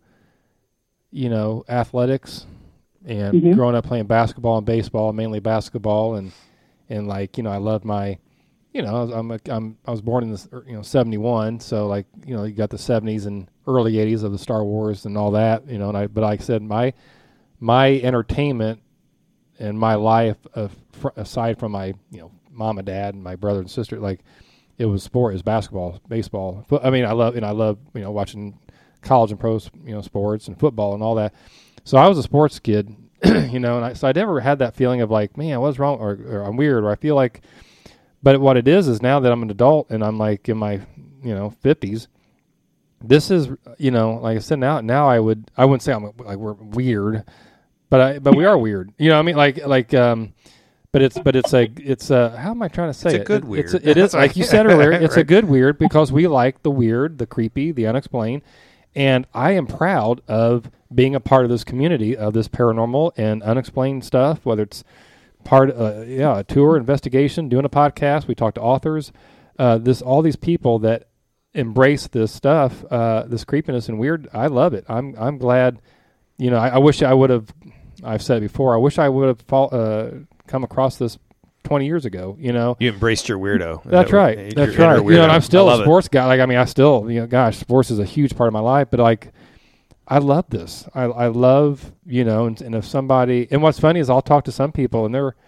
athletics, and growing up playing basketball and baseball, mainly basketball, and like, I loved my, I was born in this, 71, so like, you got the 70s and early 80s of the Star Wars and all that, but like I said, my entertainment and my life, aside from my, mom and dad and my brother and sister, like it was basketball, baseball. I mean, I love watching college and pro, sports and football and all that. So I was a sports kid, and so I never had that feeling of like, man, what's wrong, or I'm weird, or I feel like. But what it is now that I'm an adult and I'm like in my 50s, this is like I said, now I wouldn't say I'm like we're weird, but we are weird. You know what I mean? But it's how am I trying to say it? It's a good weird. It is like you said earlier. It's Right. a good weird because we like the weird, the creepy, the unexplained, and I am proud of being a part of this community of this paranormal and unexplained stuff. Whether it's part, a tour, investigation, doing a podcast. We talk to authors. All these people that embrace this stuff, this creepiness and weird. I love it. I'm glad. I wish I would have. I've said it before. I wish I would have come across this 20 years ago. You embraced your weirdo. That's right. That's right. Weirdo. And I'm still I a love sports guy. Like, I mean, I still, gosh, sports is a huge part of my life. But like, I love this. I love, and if somebody, and what's funny is I'll talk to some people and they're,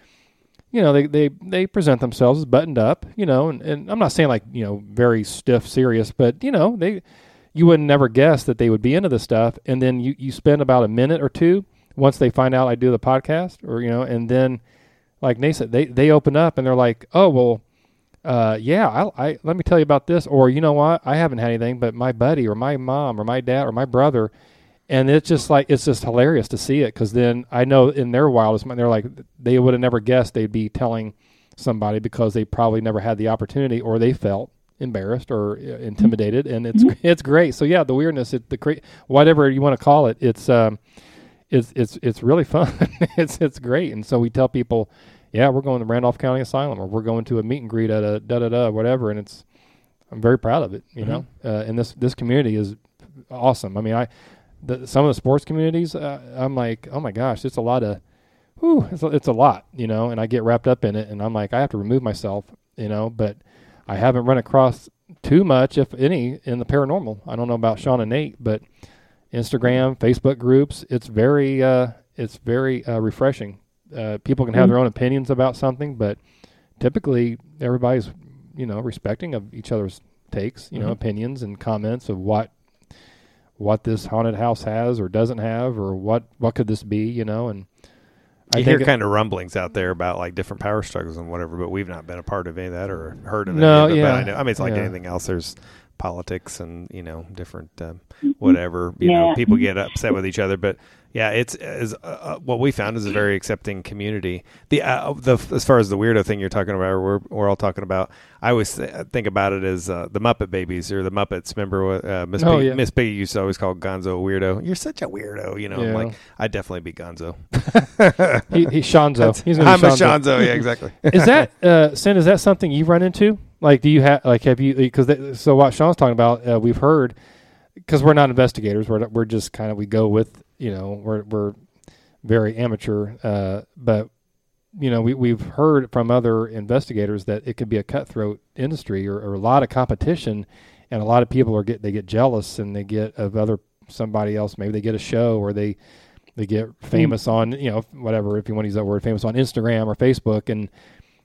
they present themselves as buttoned up, and I'm not saying like, very stiff, serious, but you would never guess that they would be into this stuff. And then you spend about a minute or two once they find out I do the podcast, or, and then like Nate said, they open up and they're like, oh, well, I let me tell you about this. Or, you know what? I haven't had anything, but my buddy or my mom or my dad or my brother. And it's just hilarious to see it. Cause then I know in their wildest mind, they're like, they would have never guessed they'd be telling somebody because they probably never had the opportunity, or they felt embarrassed or intimidated. And it's great. So yeah, the weirdness, whatever you want to call it, it's really fun. it's great. And so we tell people, yeah, we're going to Randolph County Asylum, or we're going to a meet and greet at a whatever. And I'm very proud of it, and this community is awesome. I mean, some of the sports communities, I'm like, oh my gosh, it's a lot of, it's a lot, and I get wrapped up in it, and I'm like, I have to remove myself, but I haven't run across too much, if any, in the paranormal. I don't know about Sean and Nate, but Instagram, Facebook groups, it's very refreshing. People can have their own opinions about something, but typically everybody's, respecting of each other's takes, opinions and comments of what this haunted house has or doesn't have, or what could this be, and I hear kind of rumblings out there about like different power struggles and whatever, but we've not been a part of any of that or heard of any of it. But I mean, it's like anything else. There's politics and different whatever. People get upset with each other, but yeah, it's what we found is a very accepting community. The as far as the weirdo thing you're talking about, we're all talking about. I always think about it as the Muppet Babies or the Muppets. Remember what Miss Piggy used to always call Gonzo a weirdo. You're such a weirdo, I'm like, I'd definitely be Gonzo. He's Shanzo. I'm a Shanzo. Yeah, exactly. Is that Sin? Is that something you run into? Like, do you have you? Because so what Sean's talking about, we've heard, because we're not investigators. We're just kind of, we go with, we're very amateur, but we've heard from other investigators that it could be a cutthroat industry, or a lot of competition, and a lot of people they get jealous, and they get of somebody else. Maybe they get a show, or they get famous on, whatever, if you want to use that word, famous on Instagram or Facebook, and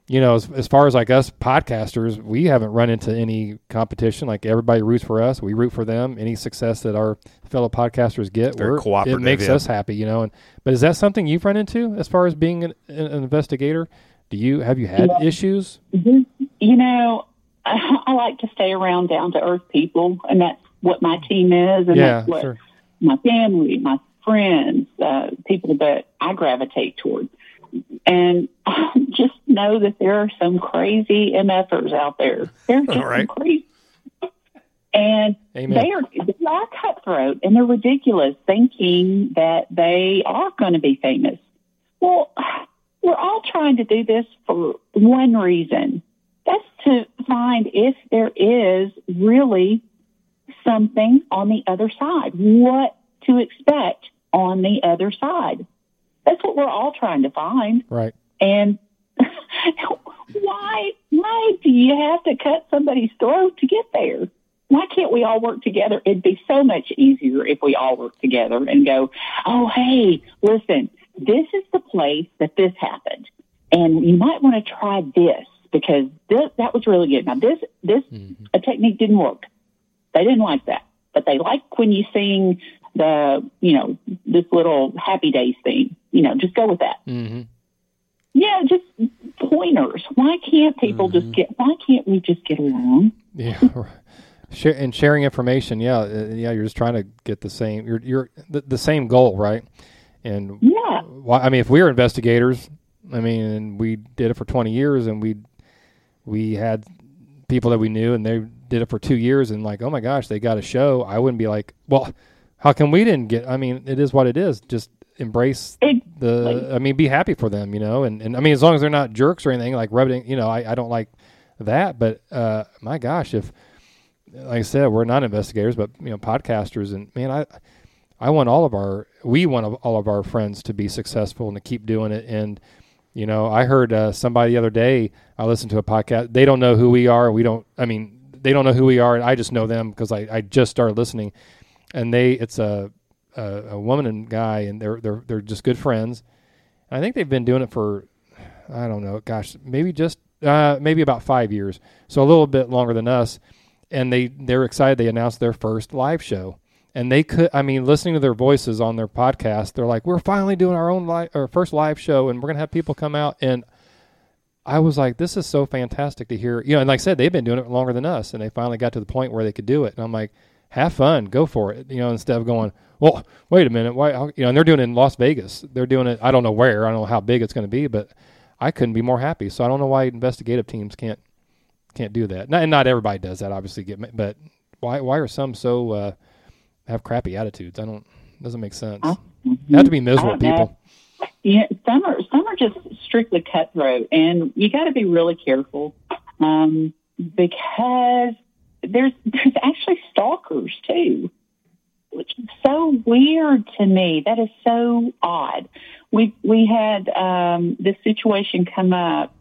as far as like us podcasters, we haven't run into any competition. Like everybody roots for us. We root for them. Any success that our fellow podcasters get, Very cooperative, it makes us happy, but is that something you've run into as far as being an investigator? Have you had issues? I like to stay around down to earth people, and that's what my team is. And that's what my family, my friends, people that I gravitate toward. And just know that there are some crazy MFers out there. They're just some crazy. And they are cutthroat, and they're ridiculous, thinking that they are going to be famous. Well, we're all trying to do this for one reason. That's to find if there is really something on the other side, what to expect on the other side. That's what we're all trying to find. Right. And why do you have to cut somebody's throat to get there? Why can't we all work together? It'd be so much easier if we all work together and go, oh, hey, listen, this is the place that this happened. And you might want to try this because that was really good. Now, this a technique didn't work. They didn't like that. But they like when you sing this little Happy Days theme. Just go with that. Mm-hmm. Yeah, just pointers. Why can't people why can't we just get along? Yeah. And sharing information. Yeah. You're just trying to get the same, you're the same goal, right? And if we were investigators, and we did it for 20 years and we had people that we knew and they did it for 2 years and like, oh my gosh, they got a show. I wouldn't be like, well, how come we didn't get, it is what it is. Just embrace be happy for them, and as long as they're not jerks or anything like rubbing, I don't like that, but my gosh, if, like I said, we're not investigators, but podcasters, and man, we want all of our friends to be successful and to keep doing it. And I heard somebody the other day. I listened to a podcast. They don't know who we are. They don't know who we are, and I just know them because I just started listening. And it's a woman and guy, and they're just good friends. And I think they've been doing it for, I don't know, gosh, maybe about 5 years, so a little bit longer than us. And they're excited. They announced their first live show, and they could. Listening to their voices on their podcast, they're like, "We're finally doing our first live show, and we're gonna have people come out." And I was like, "This is so fantastic to hear." And like I said, they've been doing it longer than us, and they finally got to the point where they could do it. And I'm like, "Have fun, go for it," instead of going, "Well, wait a minute, why?" And they're doing it in Las Vegas. They're doing it. I don't know where. I don't know how big it's going to be, but I couldn't be more happy. So I don't know why investigative teams can't do that. Not everybody does that, obviously. But why are some so have crappy attitudes? Doesn't make sense. You have to be miserable people. Yeah, some are just strictly cutthroat, and you got to be really careful because there's actually stalkers too, which is so weird to me. That is so odd. We had this situation come up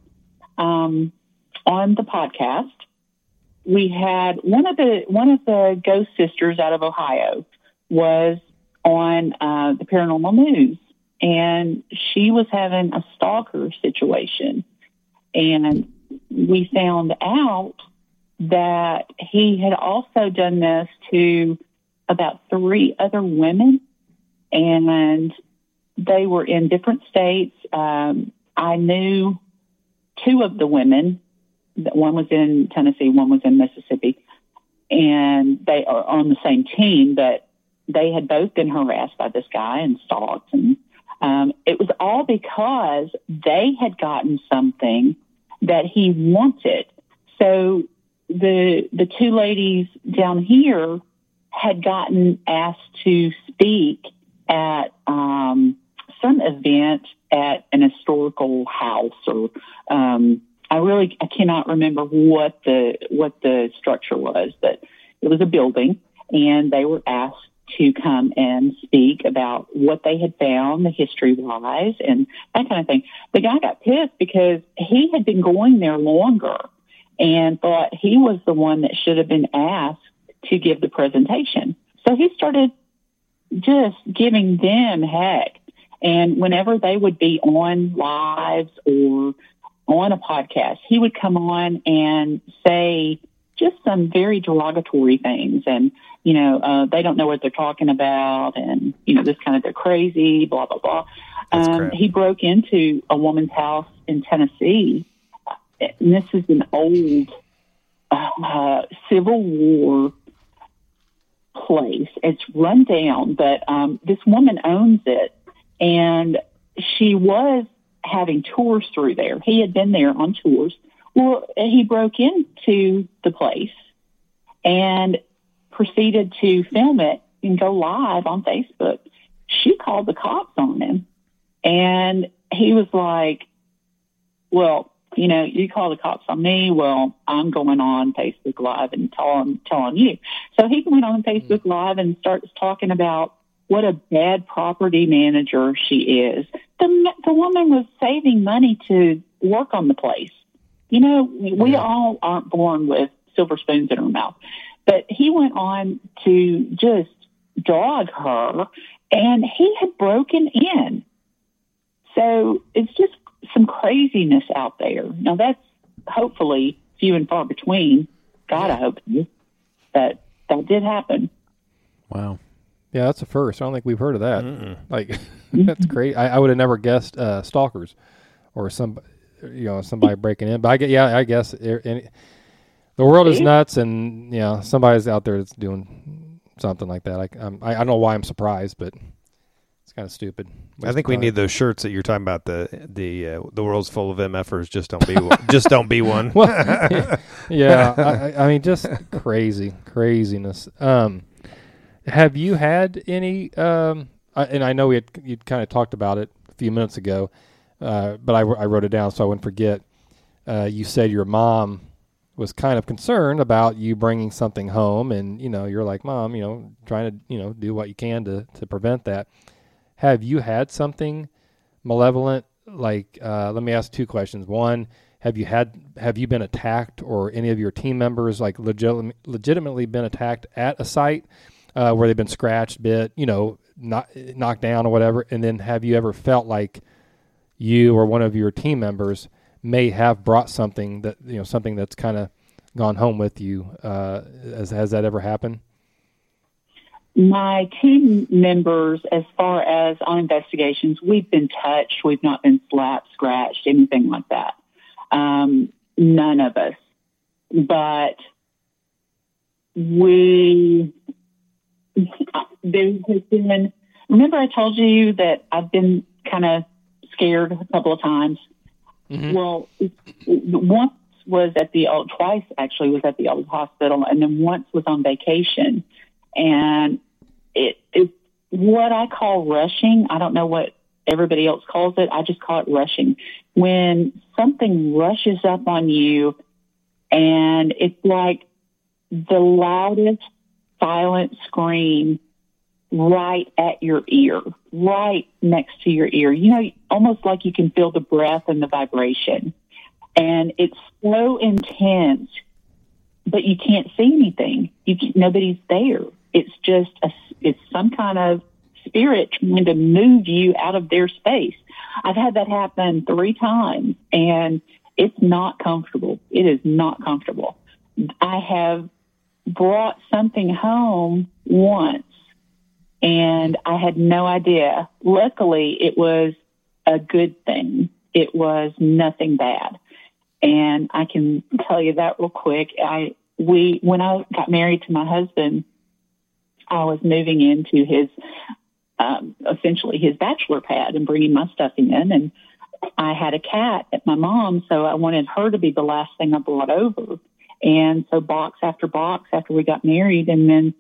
on the podcast. We had one of the Ghost Sisters out of Ohio was on the Paranormal News, and she was having a stalker situation, and we found out that he had also done this to about 3 other women, and they were in different states. I knew 2 of the women. One was in Tennessee, one was in Mississippi, and they are on the same team, but they had both been harassed by this guy and stalked. And it was all because they had gotten something that he wanted. So the 2 ladies down here had gotten asked to speak at some event at an historical house, or I cannot remember what the structure was, but it was a building, and they were asked to come and speak about what they had found, the history-wise, and that kind of thing. The guy got pissed because he had been going there longer and thought he was the one that should have been asked to give the presentation. So he started just giving them heck. And whenever they would be on lives or on a podcast, he would come on and say just some very derogatory things. And, they don't know what they're talking about. And, this kind of, they're crazy, blah, blah, blah. He broke into a woman's house in Tennessee. And this is an old Civil War place. It's run down, but this woman owns it. And she was having tours through there. He had been there on tours. Well, he broke into the place and proceeded to film it and go live on Facebook. She called the cops on him, and he was like, well, you call the cops on me. Well, I'm going on Facebook Live and telling you. So he went on Facebook Live and starts talking about what a bad property manager she is. The woman was saving money to work on the place. We all aren't born with silver spoons in our mouth. But he went on to just dog her, and he had broken in. So it's just some craziness out there. Now, that's hopefully few and far between. God, I hope that did happen. Wow. Yeah, that's a first. I don't think we've heard of that. Like, that's great. I would have never guessed stalkers or somebody breaking in. But I guess the world is nuts, and somebody's out there that's doing something like that. I don't know why I'm surprised, but it's kind of stupid. I think we need those shirts that you're talking about. The world's full of MFers. Just don't be one. Just don't be one. Well, yeah. I mean, just craziness. Have you had any? And I know you kind of talked about it a few minutes ago, but I wrote it down so I wouldn't forget. You said your mom was kind of concerned about you bringing something home, and you're like, Mom, trying to do what you can to prevent that. Have you had something malevolent? Like, let me ask two questions. One, have you been attacked, or any of your team members like legitimately been attacked at a site where they've been scratched, bit, knocked down or whatever? And then have you ever felt like you or one of your team members may have brought something that something that's kind of gone home with you? Has that ever happened? My team members, as far as on investigations, we've been touched. We've not been slapped, scratched, anything like that. None of us. But there has been, remember I told you that I've been kind of scared a couple of times? Mm-hmm. Well, once was twice actually was at the old hospital, and then once was on vacation. And it's what I call rushing. I don't know what everybody else calls it. I just call it rushing. When something rushes up on you, and it's like the loudest silent scream right at your ear, right next to your ear. Almost like you can feel the breath and the vibration. And it's so intense, but you can't see anything. Nobody's there. It's just it's some kind of spirit trying to move you out of their space. I've had that happen 3 times, and it's not comfortable. It is not comfortable. I have brought something home once, and I had no idea. Luckily, it was a good thing. It was nothing bad. And I can tell you that real quick. When I got married to my husband, I was moving into his, essentially his bachelor pad and bringing my stuff in. And I had a cat at my mom's, so I wanted her to be the last thing I brought over. And so box after we got married. And then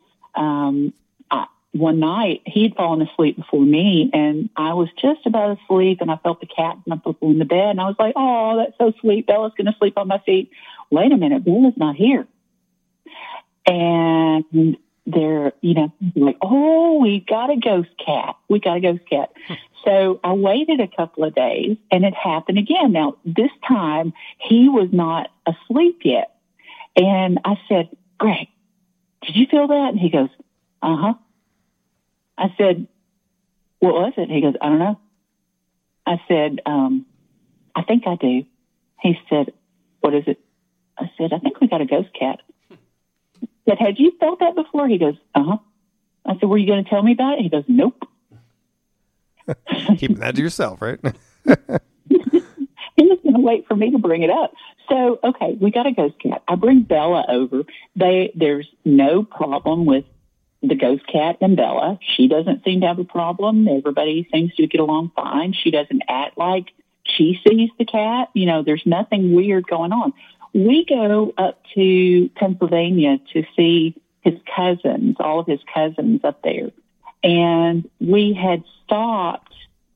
one night he'd fallen asleep before me, and I was just about asleep, and I felt the cat snuggle in the bed, and I was like, oh, that's so sweet. Bella's going to sleep on my feet. Wait a minute, Bella's not here. And they're, like, oh, we got a ghost cat. So I waited a couple of days, and it happened again. Now, this time he was not asleep yet. And I said, Greg, did you feel that? And he goes, uh-huh. I said, what was it? He goes, I don't know. I said, I think I do. He said, what is it? I said, I think we got a ghost cat. I said, had you felt that before? He goes, uh-huh. I said, were you going to tell me about it? He goes, nope. Keeping that to yourself, right? He was going to wait for me to bring it up. So, okay, we got a ghost cat. I bring Bella over. There's no problem with the ghost cat and Bella. She doesn't seem to have a problem. Everybody seems to get along fine. She doesn't act like she sees the cat. You know, there's nothing weird going on. We go up to Pennsylvania to see his cousins, all of his cousins up there. And we had stopped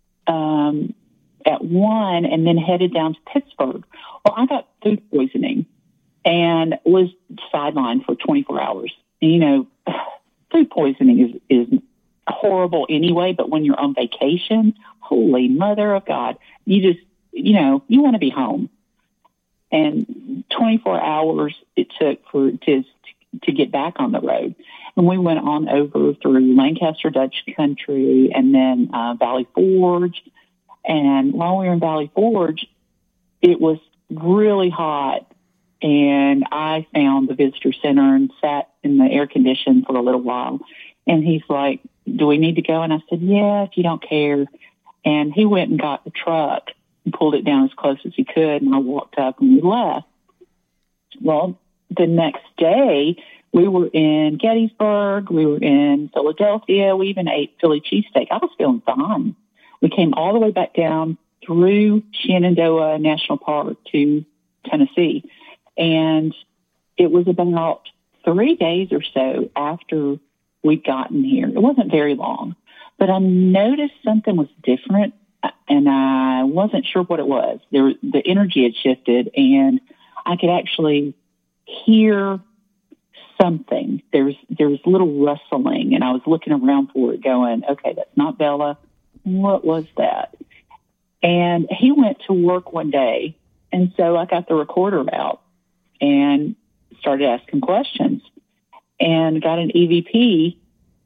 at one and then headed down to Pittsburgh. Well, I got food poisoning and was sidelined for 24 hours. And, you know, food poisoning is horrible anyway, but when you're on vacation, holy mother of God, you just, you know, you want to be home. And 24 hours it took to get back on the road. And we went on over through Lancaster Dutch Country and then Valley Forge. And while we were in Valley Forge, it was really hot. And I found the visitor center and sat in the air condition for a little while. And he's like, do we need to go? And I said, yeah, if you don't care. And he went and got the truck and pulled it down as close as he could. And I walked up and we left. Well, the next day, we were in Gettysburg. We were in Philadelphia. We even ate Philly cheesesteak. I was feeling fine. We came all the way back down through Shenandoah National Park to Tennessee. And it was about 3 days or so after we'd gotten here. It wasn't very long, but I noticed something was different, and I wasn't sure what it was. The energy had shifted, and I could actually hear something. There was a little rustling, and I was looking around for it going, okay, that's not Bella. What was that? And he went to work one day, and so I got the recorder out and started asking questions and got an EVP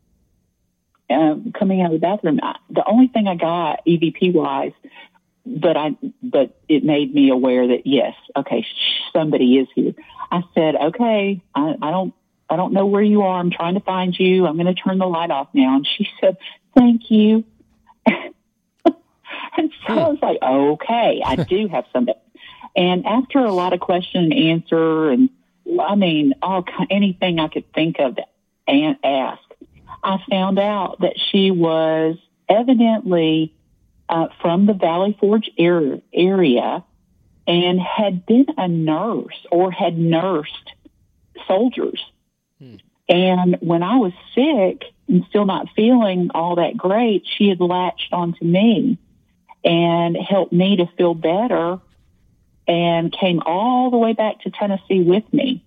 coming out of the bathroom. The only thing I got EVP-wise, but it made me aware that, yes, okay, somebody is here. I said, okay, I don't know where you are. I'm trying to find you. I'm going to turn the light off now. And she said, thank you. And so I was like, okay, I do have somebody. And after a lot of question and answer, and I mean, anything I could think of and ask, I found out that she was evidently from the Valley Forge area and had been a nurse or had nursed soldiers. And when I was sick and still not feeling all that great, she had latched onto me and helped me to feel better and came all the way back to Tennessee with me.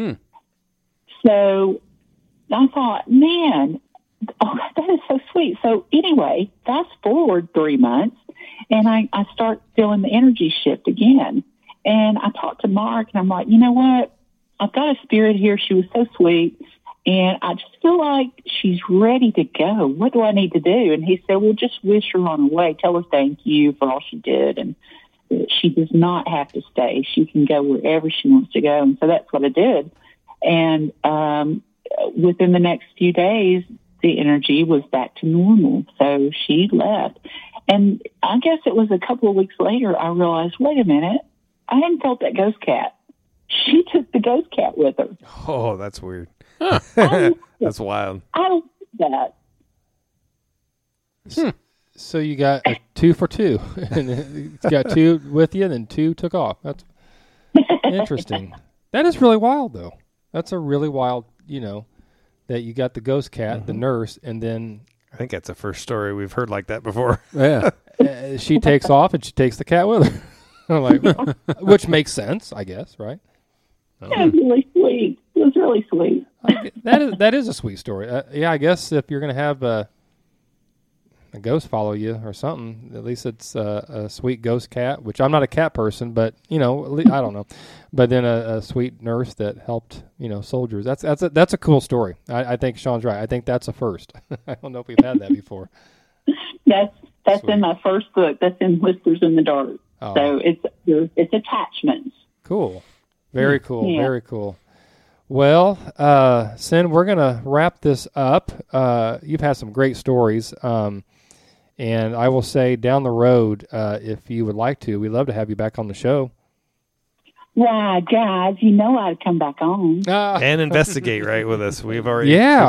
So I thought, man, that is so sweet. So anyway, fast forward 3 months, and I start feeling the energy shift again. And I talked to Mark, and I'm like, you know what? I've got a spirit here. She was so sweet, and I just feel like she's ready to go. What do I need to do? And he said, well, just wish her on her way. Tell her thank you for all she did, and she does not have to stay. She can go wherever she wants to go. And so that's what I did. And within the next few days, the energy was back to normal. So she left. And I guess it was a couple of weeks later, I realized, wait a minute, I hadn't felt that ghost cat. She took the ghost cat with her. Oh, that's weird. That's wild. I don't like that. So you got a 2 for 2. And you got 2 with you, and then 2 took off. That's interesting. That is really wild, though. That's a really wild, that you got the ghost cat, the nurse, and then... I think that's the first story we've heard like that before. Yeah. She takes off, and she takes the cat with her. I'm like, which makes sense, I guess, right? That was really sweet. It was really sweet. That is a sweet story. Yeah, I guess if you're going to have a ghost follow you or something, at least it's a sweet ghost cat, which I'm not a cat person, but, I don't know. But then a sweet nurse that helped, soldiers. That's a cool story. I think Sean's right. I think that's a first. I don't know if we've had that before. That's in my first book. That's in Whispers in the Dark. Oh. So it's attachments. Cool. Very cool. Yeah. Very cool. Well, Sin, we're going to wrap this up. You've had some great stories. And I will say down the road, if you would like to, we'd love to have you back on the show. Why, guys, you know I'd come back on. And investigate right with us. We've already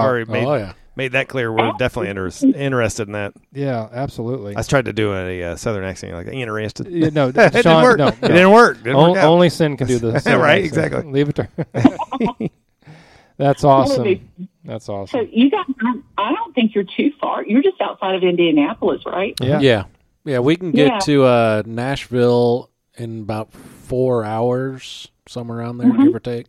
made that clear. We're definitely interested in that. Yeah, absolutely. I tried to do a southern accent, like interested. Yeah, no, It didn't Sean, work. no, It didn't work. Didn't work out. Only Sin can do this. Right, exactly. Leave it to That's awesome. That's So awesome. you guys, I don't think you're too far. You're just outside of Indianapolis, right? Yeah. Yeah. We can get Yeah. to Nashville in about 4 hours, somewhere around there, Mm-hmm. give or take.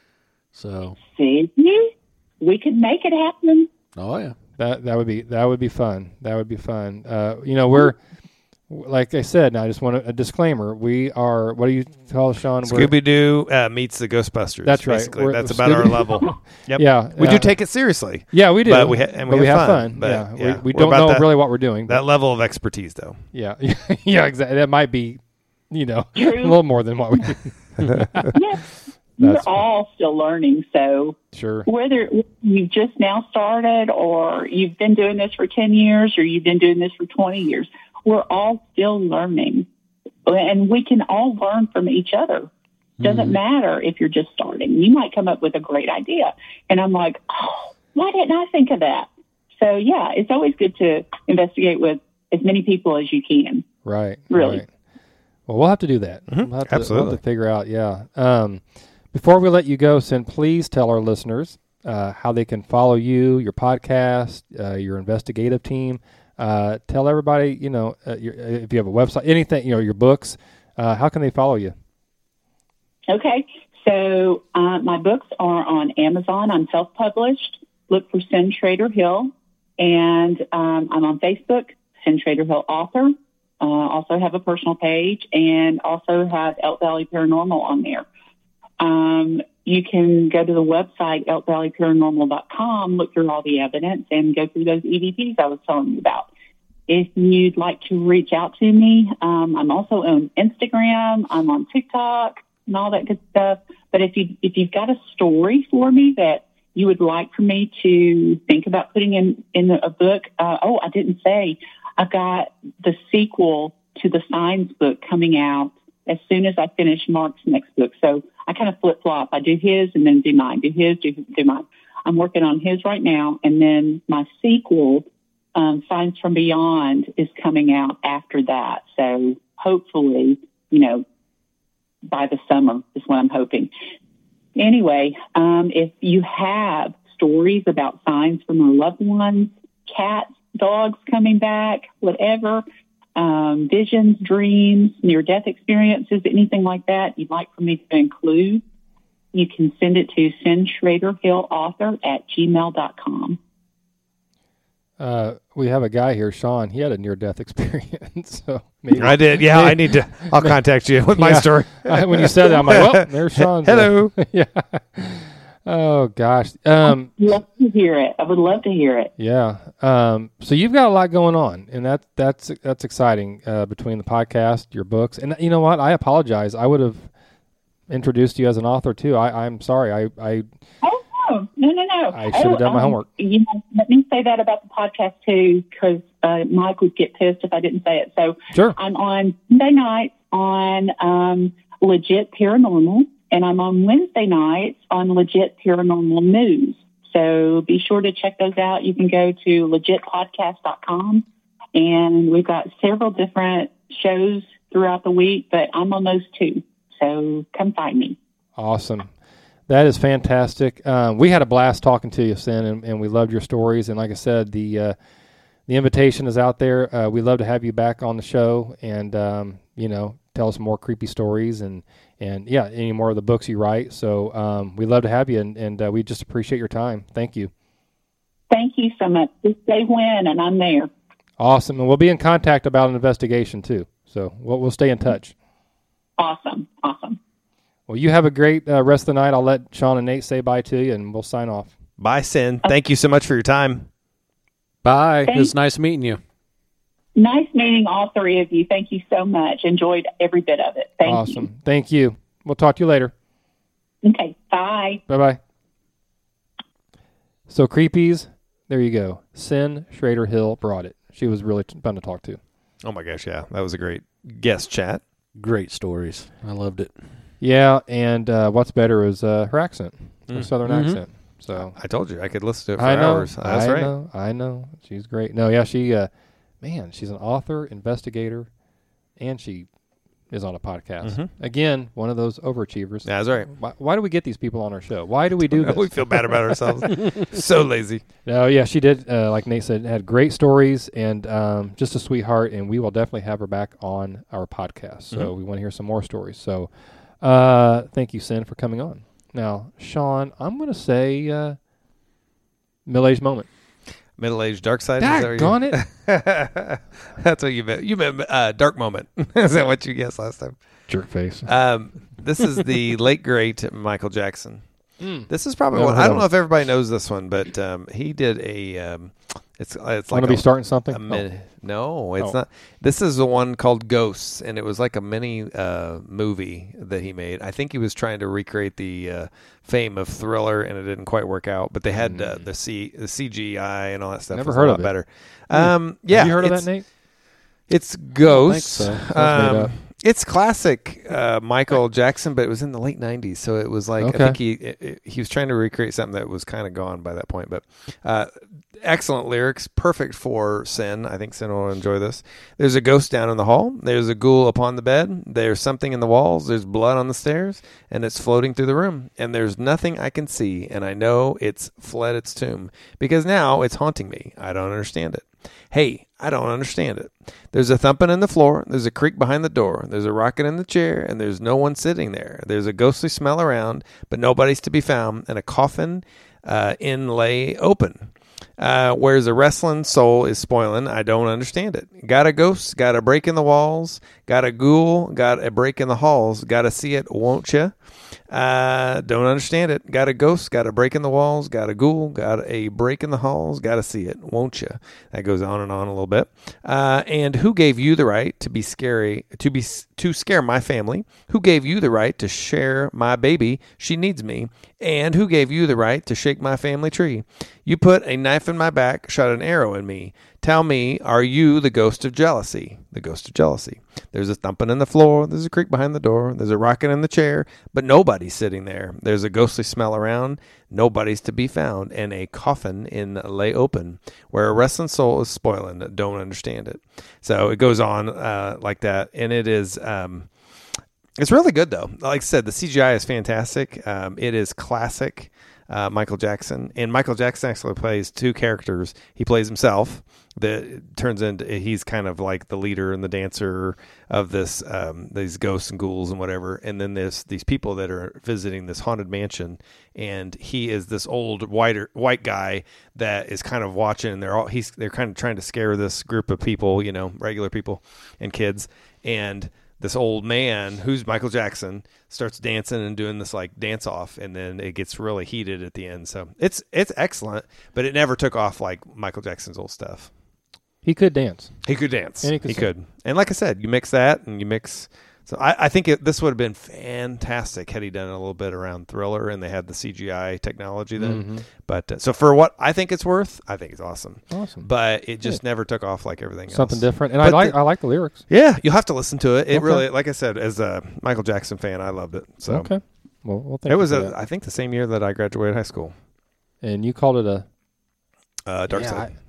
So, See, we could make it happen. oh yeah. That would be fun. That would be fun. We're like I said. Now I just want a disclaimer. We are. What do you call it, Sean? Scooby Doo meets the Ghostbusters. That's right. Basically, that's about our level. Yep. Yeah, we do take it seriously. Yeah, we do. But we have fun. But, Yeah, yeah, we we're don't about know that- really what we're doing. That level of expertise, though. Yeah, yeah, exactly. That might be, a True. little more than what we do. Yes, we're That's all still learning. So Sure. whether you've just now started or you've been doing this for 10 years or you've been doing this for 20 years, we're all still learning. And we can all learn from each other. Doesn't matter if you're just starting. You might come up with a great idea. And I'm like, oh, why didn't I think of that? So, yeah, it's always good to investigate with as many people as you can. Right. Really. Right. Well, we'll have to do that. We'll have to, Absolutely. We'll have to figure out. Yeah. Before we let you go, Sin, please tell our listeners how they can follow you, your podcast, your investigative team. Tell everybody, if you have a website, anything, your books. How can they follow you? Okay. So my books are on Amazon. I'm self-published. Look for Sin Schrader Hill. And I'm on Facebook, Sin Schrader Hill Author. Also have a personal page and also have Elk Valley Paranormal on there. You can go to the website, elkvalleyparanormal.com, look through all the evidence, and go through those EVPs I was telling you about. If you'd like to reach out to me, I'm also on Instagram. I'm on TikTok and all that good stuff. But if you've got a story for me that you would like for me to think about putting in a book, I didn't say, I've got the sequel to the Signs book coming out as soon as I finish Mark's next book. So I kind of flip-flop. I do his and then do mine, do his, do mine. I'm working on his right now, and then my sequel, Signs from Beyond, is coming out after that. So hopefully, by the summer is what I'm hoping. Anyway, if you have stories about signs from our loved ones, cats, dogs coming back, whatever, visions, dreams, near-death experiences, anything like that you'd like for me to include, you can send it to sinschraderhillauthor@gmail.com. We have a guy here, Sean. He had a near-death experience. So maybe I did. Yeah, I need to. I'll contact you with my Yeah. story. When you said that, I'm like, well, there's Sean. Hello. Yeah. Oh gosh. Love to hear it. I would love to hear it. Yeah. So you've got a lot going on, and that's exciting. Between the podcast, your books, and you know what? I apologize. I would have introduced you as an author too. I'm sorry. I Oh, no. I should have done my homework. Let me say that about the podcast too, because Mike would get pissed if I didn't say it. So Sure. I'm on Sunday nights on Legit Paranormal, and I'm on Wednesday nights on Legit Paranormal News. So be sure to check those out. You can go to legitpodcast.com, and we've got several different shows throughout the week, but I'm on those too. So come find me. Awesome. That is fantastic. We had a blast talking to you, Sin, and we loved your stories. And like I said, the invitation is out there. We'd love to have you back on the show and, tell us more creepy stories and any more of the books you write. So we'd love to have you, and we just appreciate your time. Thank you. Thank you so much. Just say when, and I'm there. Awesome. And we'll be in contact about an investigation too. So we'll stay in touch. Awesome. Well, you have a great rest of the night. I'll let Sean and Nate say bye to you, and we'll sign off. Bye, Sin. Thank you so much for your time. Bye. It was Thanks. nice meeting you. Nice meeting all three of you. Thank you so much. Enjoyed every bit of it. Thank you. Awesome. Thank you. We'll talk to you later. Okay, bye. Bye-bye. So, Creepies, there you go. Sin Schrader Hill brought it. She was really fun to talk to. Oh my gosh, yeah, that was a great guest chat. Great stories. I loved it. Yeah, and what's better is her accent, her southern accent. So I told you I could listen to it for I know, hours. That's right. I know. She's great. No, yeah, she, she's an author, investigator, and she is on a podcast. Again, one of those overachievers. Yeah, that's right. Why do we get these people on our show? Why do we do this? We feel bad about ourselves. So lazy. No, yeah, she did. Like Nate said, had great stories and just a sweetheart. And we will definitely have her back on our podcast. So we want to hear some more stories. So thank you, Sin, for coming on. Now, Sean, I'm going to say middle-aged moment. Middle-aged dark side. Is that what Daggone it. That's what you meant. You meant dark moment. Is that what you guessed last time? Jerk face. This is the late great Michael Jackson. This is probably Never one. heard I of don't know him. if everybody knows this one, but he did a. It's Want like to be starting something? No, it's Oh. not. This is the one called Ghosts, and it was like a mini movie that he made. I think he was trying to recreate the fame of Thriller, and it didn't quite work out. But they had the CGI and all that stuff. Never was heard a of lot it. better. Yeah, Have you heard of it's- that, Nate? It's Ghosts. so. Sounds made up. It's classic Michael Jackson, but it was in the late '90s, so it was like Okay. I think he was trying to recreate something that was kind of gone by that point. But excellent lyrics, perfect for Sin. I think Sin will enjoy this. There's a ghost down in the hall. There's a ghoul upon the bed. There's something in the walls. There's blood on the stairs, and it's floating through the room. And there's nothing I can see, and I know it's fled its tomb because now it's haunting me. I don't understand it. Hey, I don't understand it. There's a thumping in the floor. There's a creak behind the door. There's a rocking in the chair, and there's no one sitting there. There's a ghostly smell around, but nobody's to be found, and a coffin inlay open. Where's a wrestling soul is spoiling. I don't understand it. Got a ghost, got a break in the walls, got a ghoul, got a break in the halls. Got to see it, won't ya? Don't understand it. Got a ghost, got a break in the walls, got a ghoul, got a break in the halls. Got to see it, won't ya? That goes on and on a little bit. And who gave you the right to be scary, to scare my family? Who gave you the right to share my baby? She needs me. And who gave you the right to shake my family tree? You put a knife in my back, shot an arrow in me. Tell me, are you the ghost of jealousy? The ghost of jealousy. There's a thumping in the floor. There's a creak behind the door. There's a rocking in the chair, but nobody's sitting there. There's a ghostly smell around. Nobody's to be found. And a coffin lay open where a restless soul is spoiling. Don't understand it. So it goes on like that. And it is... it's really good, though. Like I said, the CGI is fantastic. It is classic Michael Jackson. And Michael Jackson actually plays two characters. He plays himself. That turns into he's kind of like the leader and the dancer of this these ghosts and ghouls and whatever. And then there's these people that are visiting this haunted mansion, and he is this old white guy that is kind of watching. And they're kind of trying to scare this group of people, regular people and kids. And this old man, who's Michael Jackson, starts dancing and doing this like dance off, and then it gets really heated at the end. So it's excellent, but it never took off like Michael Jackson's old stuff. He could dance. He could dance. And He he could could. And like I said, you mix that and you mix. So I think this would have been fantastic had he done a little bit around Thriller and they had the CGI technology then. But so for what I think it's worth, I think it's awesome. Awesome. But it just never took off like everything Something else. different. And But I like the lyrics. Yeah, you'll have to listen to it. It Okay. really, like I said, as a Michael Jackson fan, I loved it. So Okay. Well, thank it you was for that. I think the same year that I graduated high school. And you called it a Dark yeah, Side.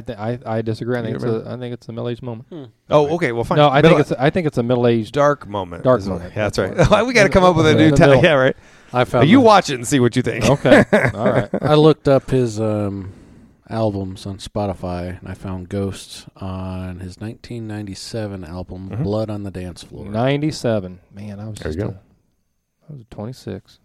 I disagree. I think You it's a middle-aged moment. Oh, okay. Well, fine. No, I Middle- think it's a middle-aged. dark moment. Dark is what- moment. Yeah, that's right. That's we got to come up with a In new the title. middle. Yeah, right. I found You watch it and see what you think. Okay. All right. I looked up his albums on Spotify, and I found Ghosts on his 1997 album, Blood on the Dance Floor. 97. Man, I was There just you go. I was 26.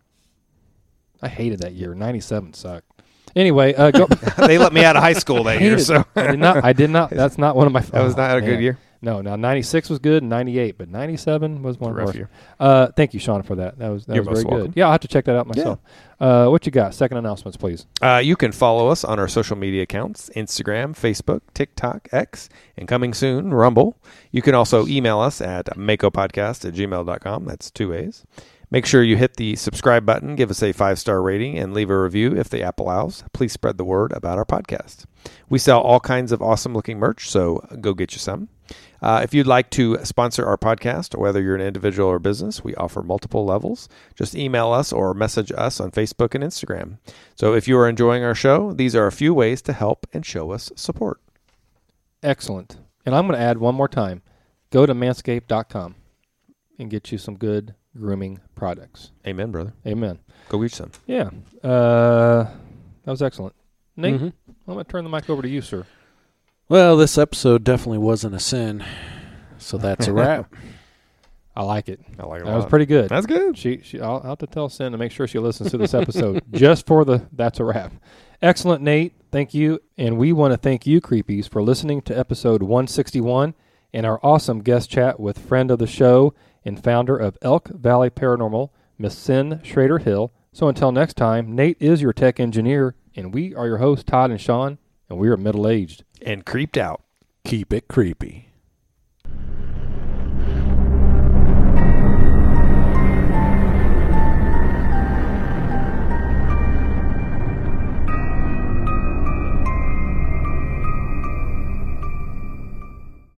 I hated that year. 97 sucked. Anyway, go. They let me out of high school that year, Hated- so I did not. That's not one of my. that was not a good year. No, now 96 was good and 98, but 97 was one Rough worse. year. Thank you, Sean, for that. That was You're very most welcome. good. Yeah, I'll have to check that out myself. What you got? Second announcements, please. You can follow us on our social media accounts, Instagram, Facebook, TikTok, X, and coming soon, Rumble. You can also email us at makopodcast@gmail.com. That's 2 ways. Make sure you hit the subscribe button, give us a 5-star rating, and leave a review if the app allows. Please spread the word about our podcast. We sell all kinds of awesome-looking merch, so go get you some. If you'd like to sponsor our podcast, whether you're an individual or business, we offer multiple levels. Just email us or message us on Facebook and Instagram. So if you are enjoying our show, these are a few ways to help and show us support. Excellent. And I'm going to add one more time. Go to manscaped.com and get you some good grooming products. Amen, brother. Amen. Go get you some. Yeah. That was excellent. Nate, Mhm. I'm going to turn the mic over to you, sir. Well, this episode definitely wasn't a sin, so that's a wrap. I like it. I like it a That was lot. pretty good. That's good. I'll have to tell Sin to make sure she listens to this episode just for the That's a Wrap. Excellent, Nate. Thank you. And we want to thank you, Creepies, for listening to episode 161 and our awesome guest chat with friend of the show and founder of Elk Valley Paranormal, Miss Sin Schrader Hill. So until next time, Nate is your tech engineer, and we are your hosts, Todd and Sean, and we are middle-aged. And creeped out. Keep it creepy.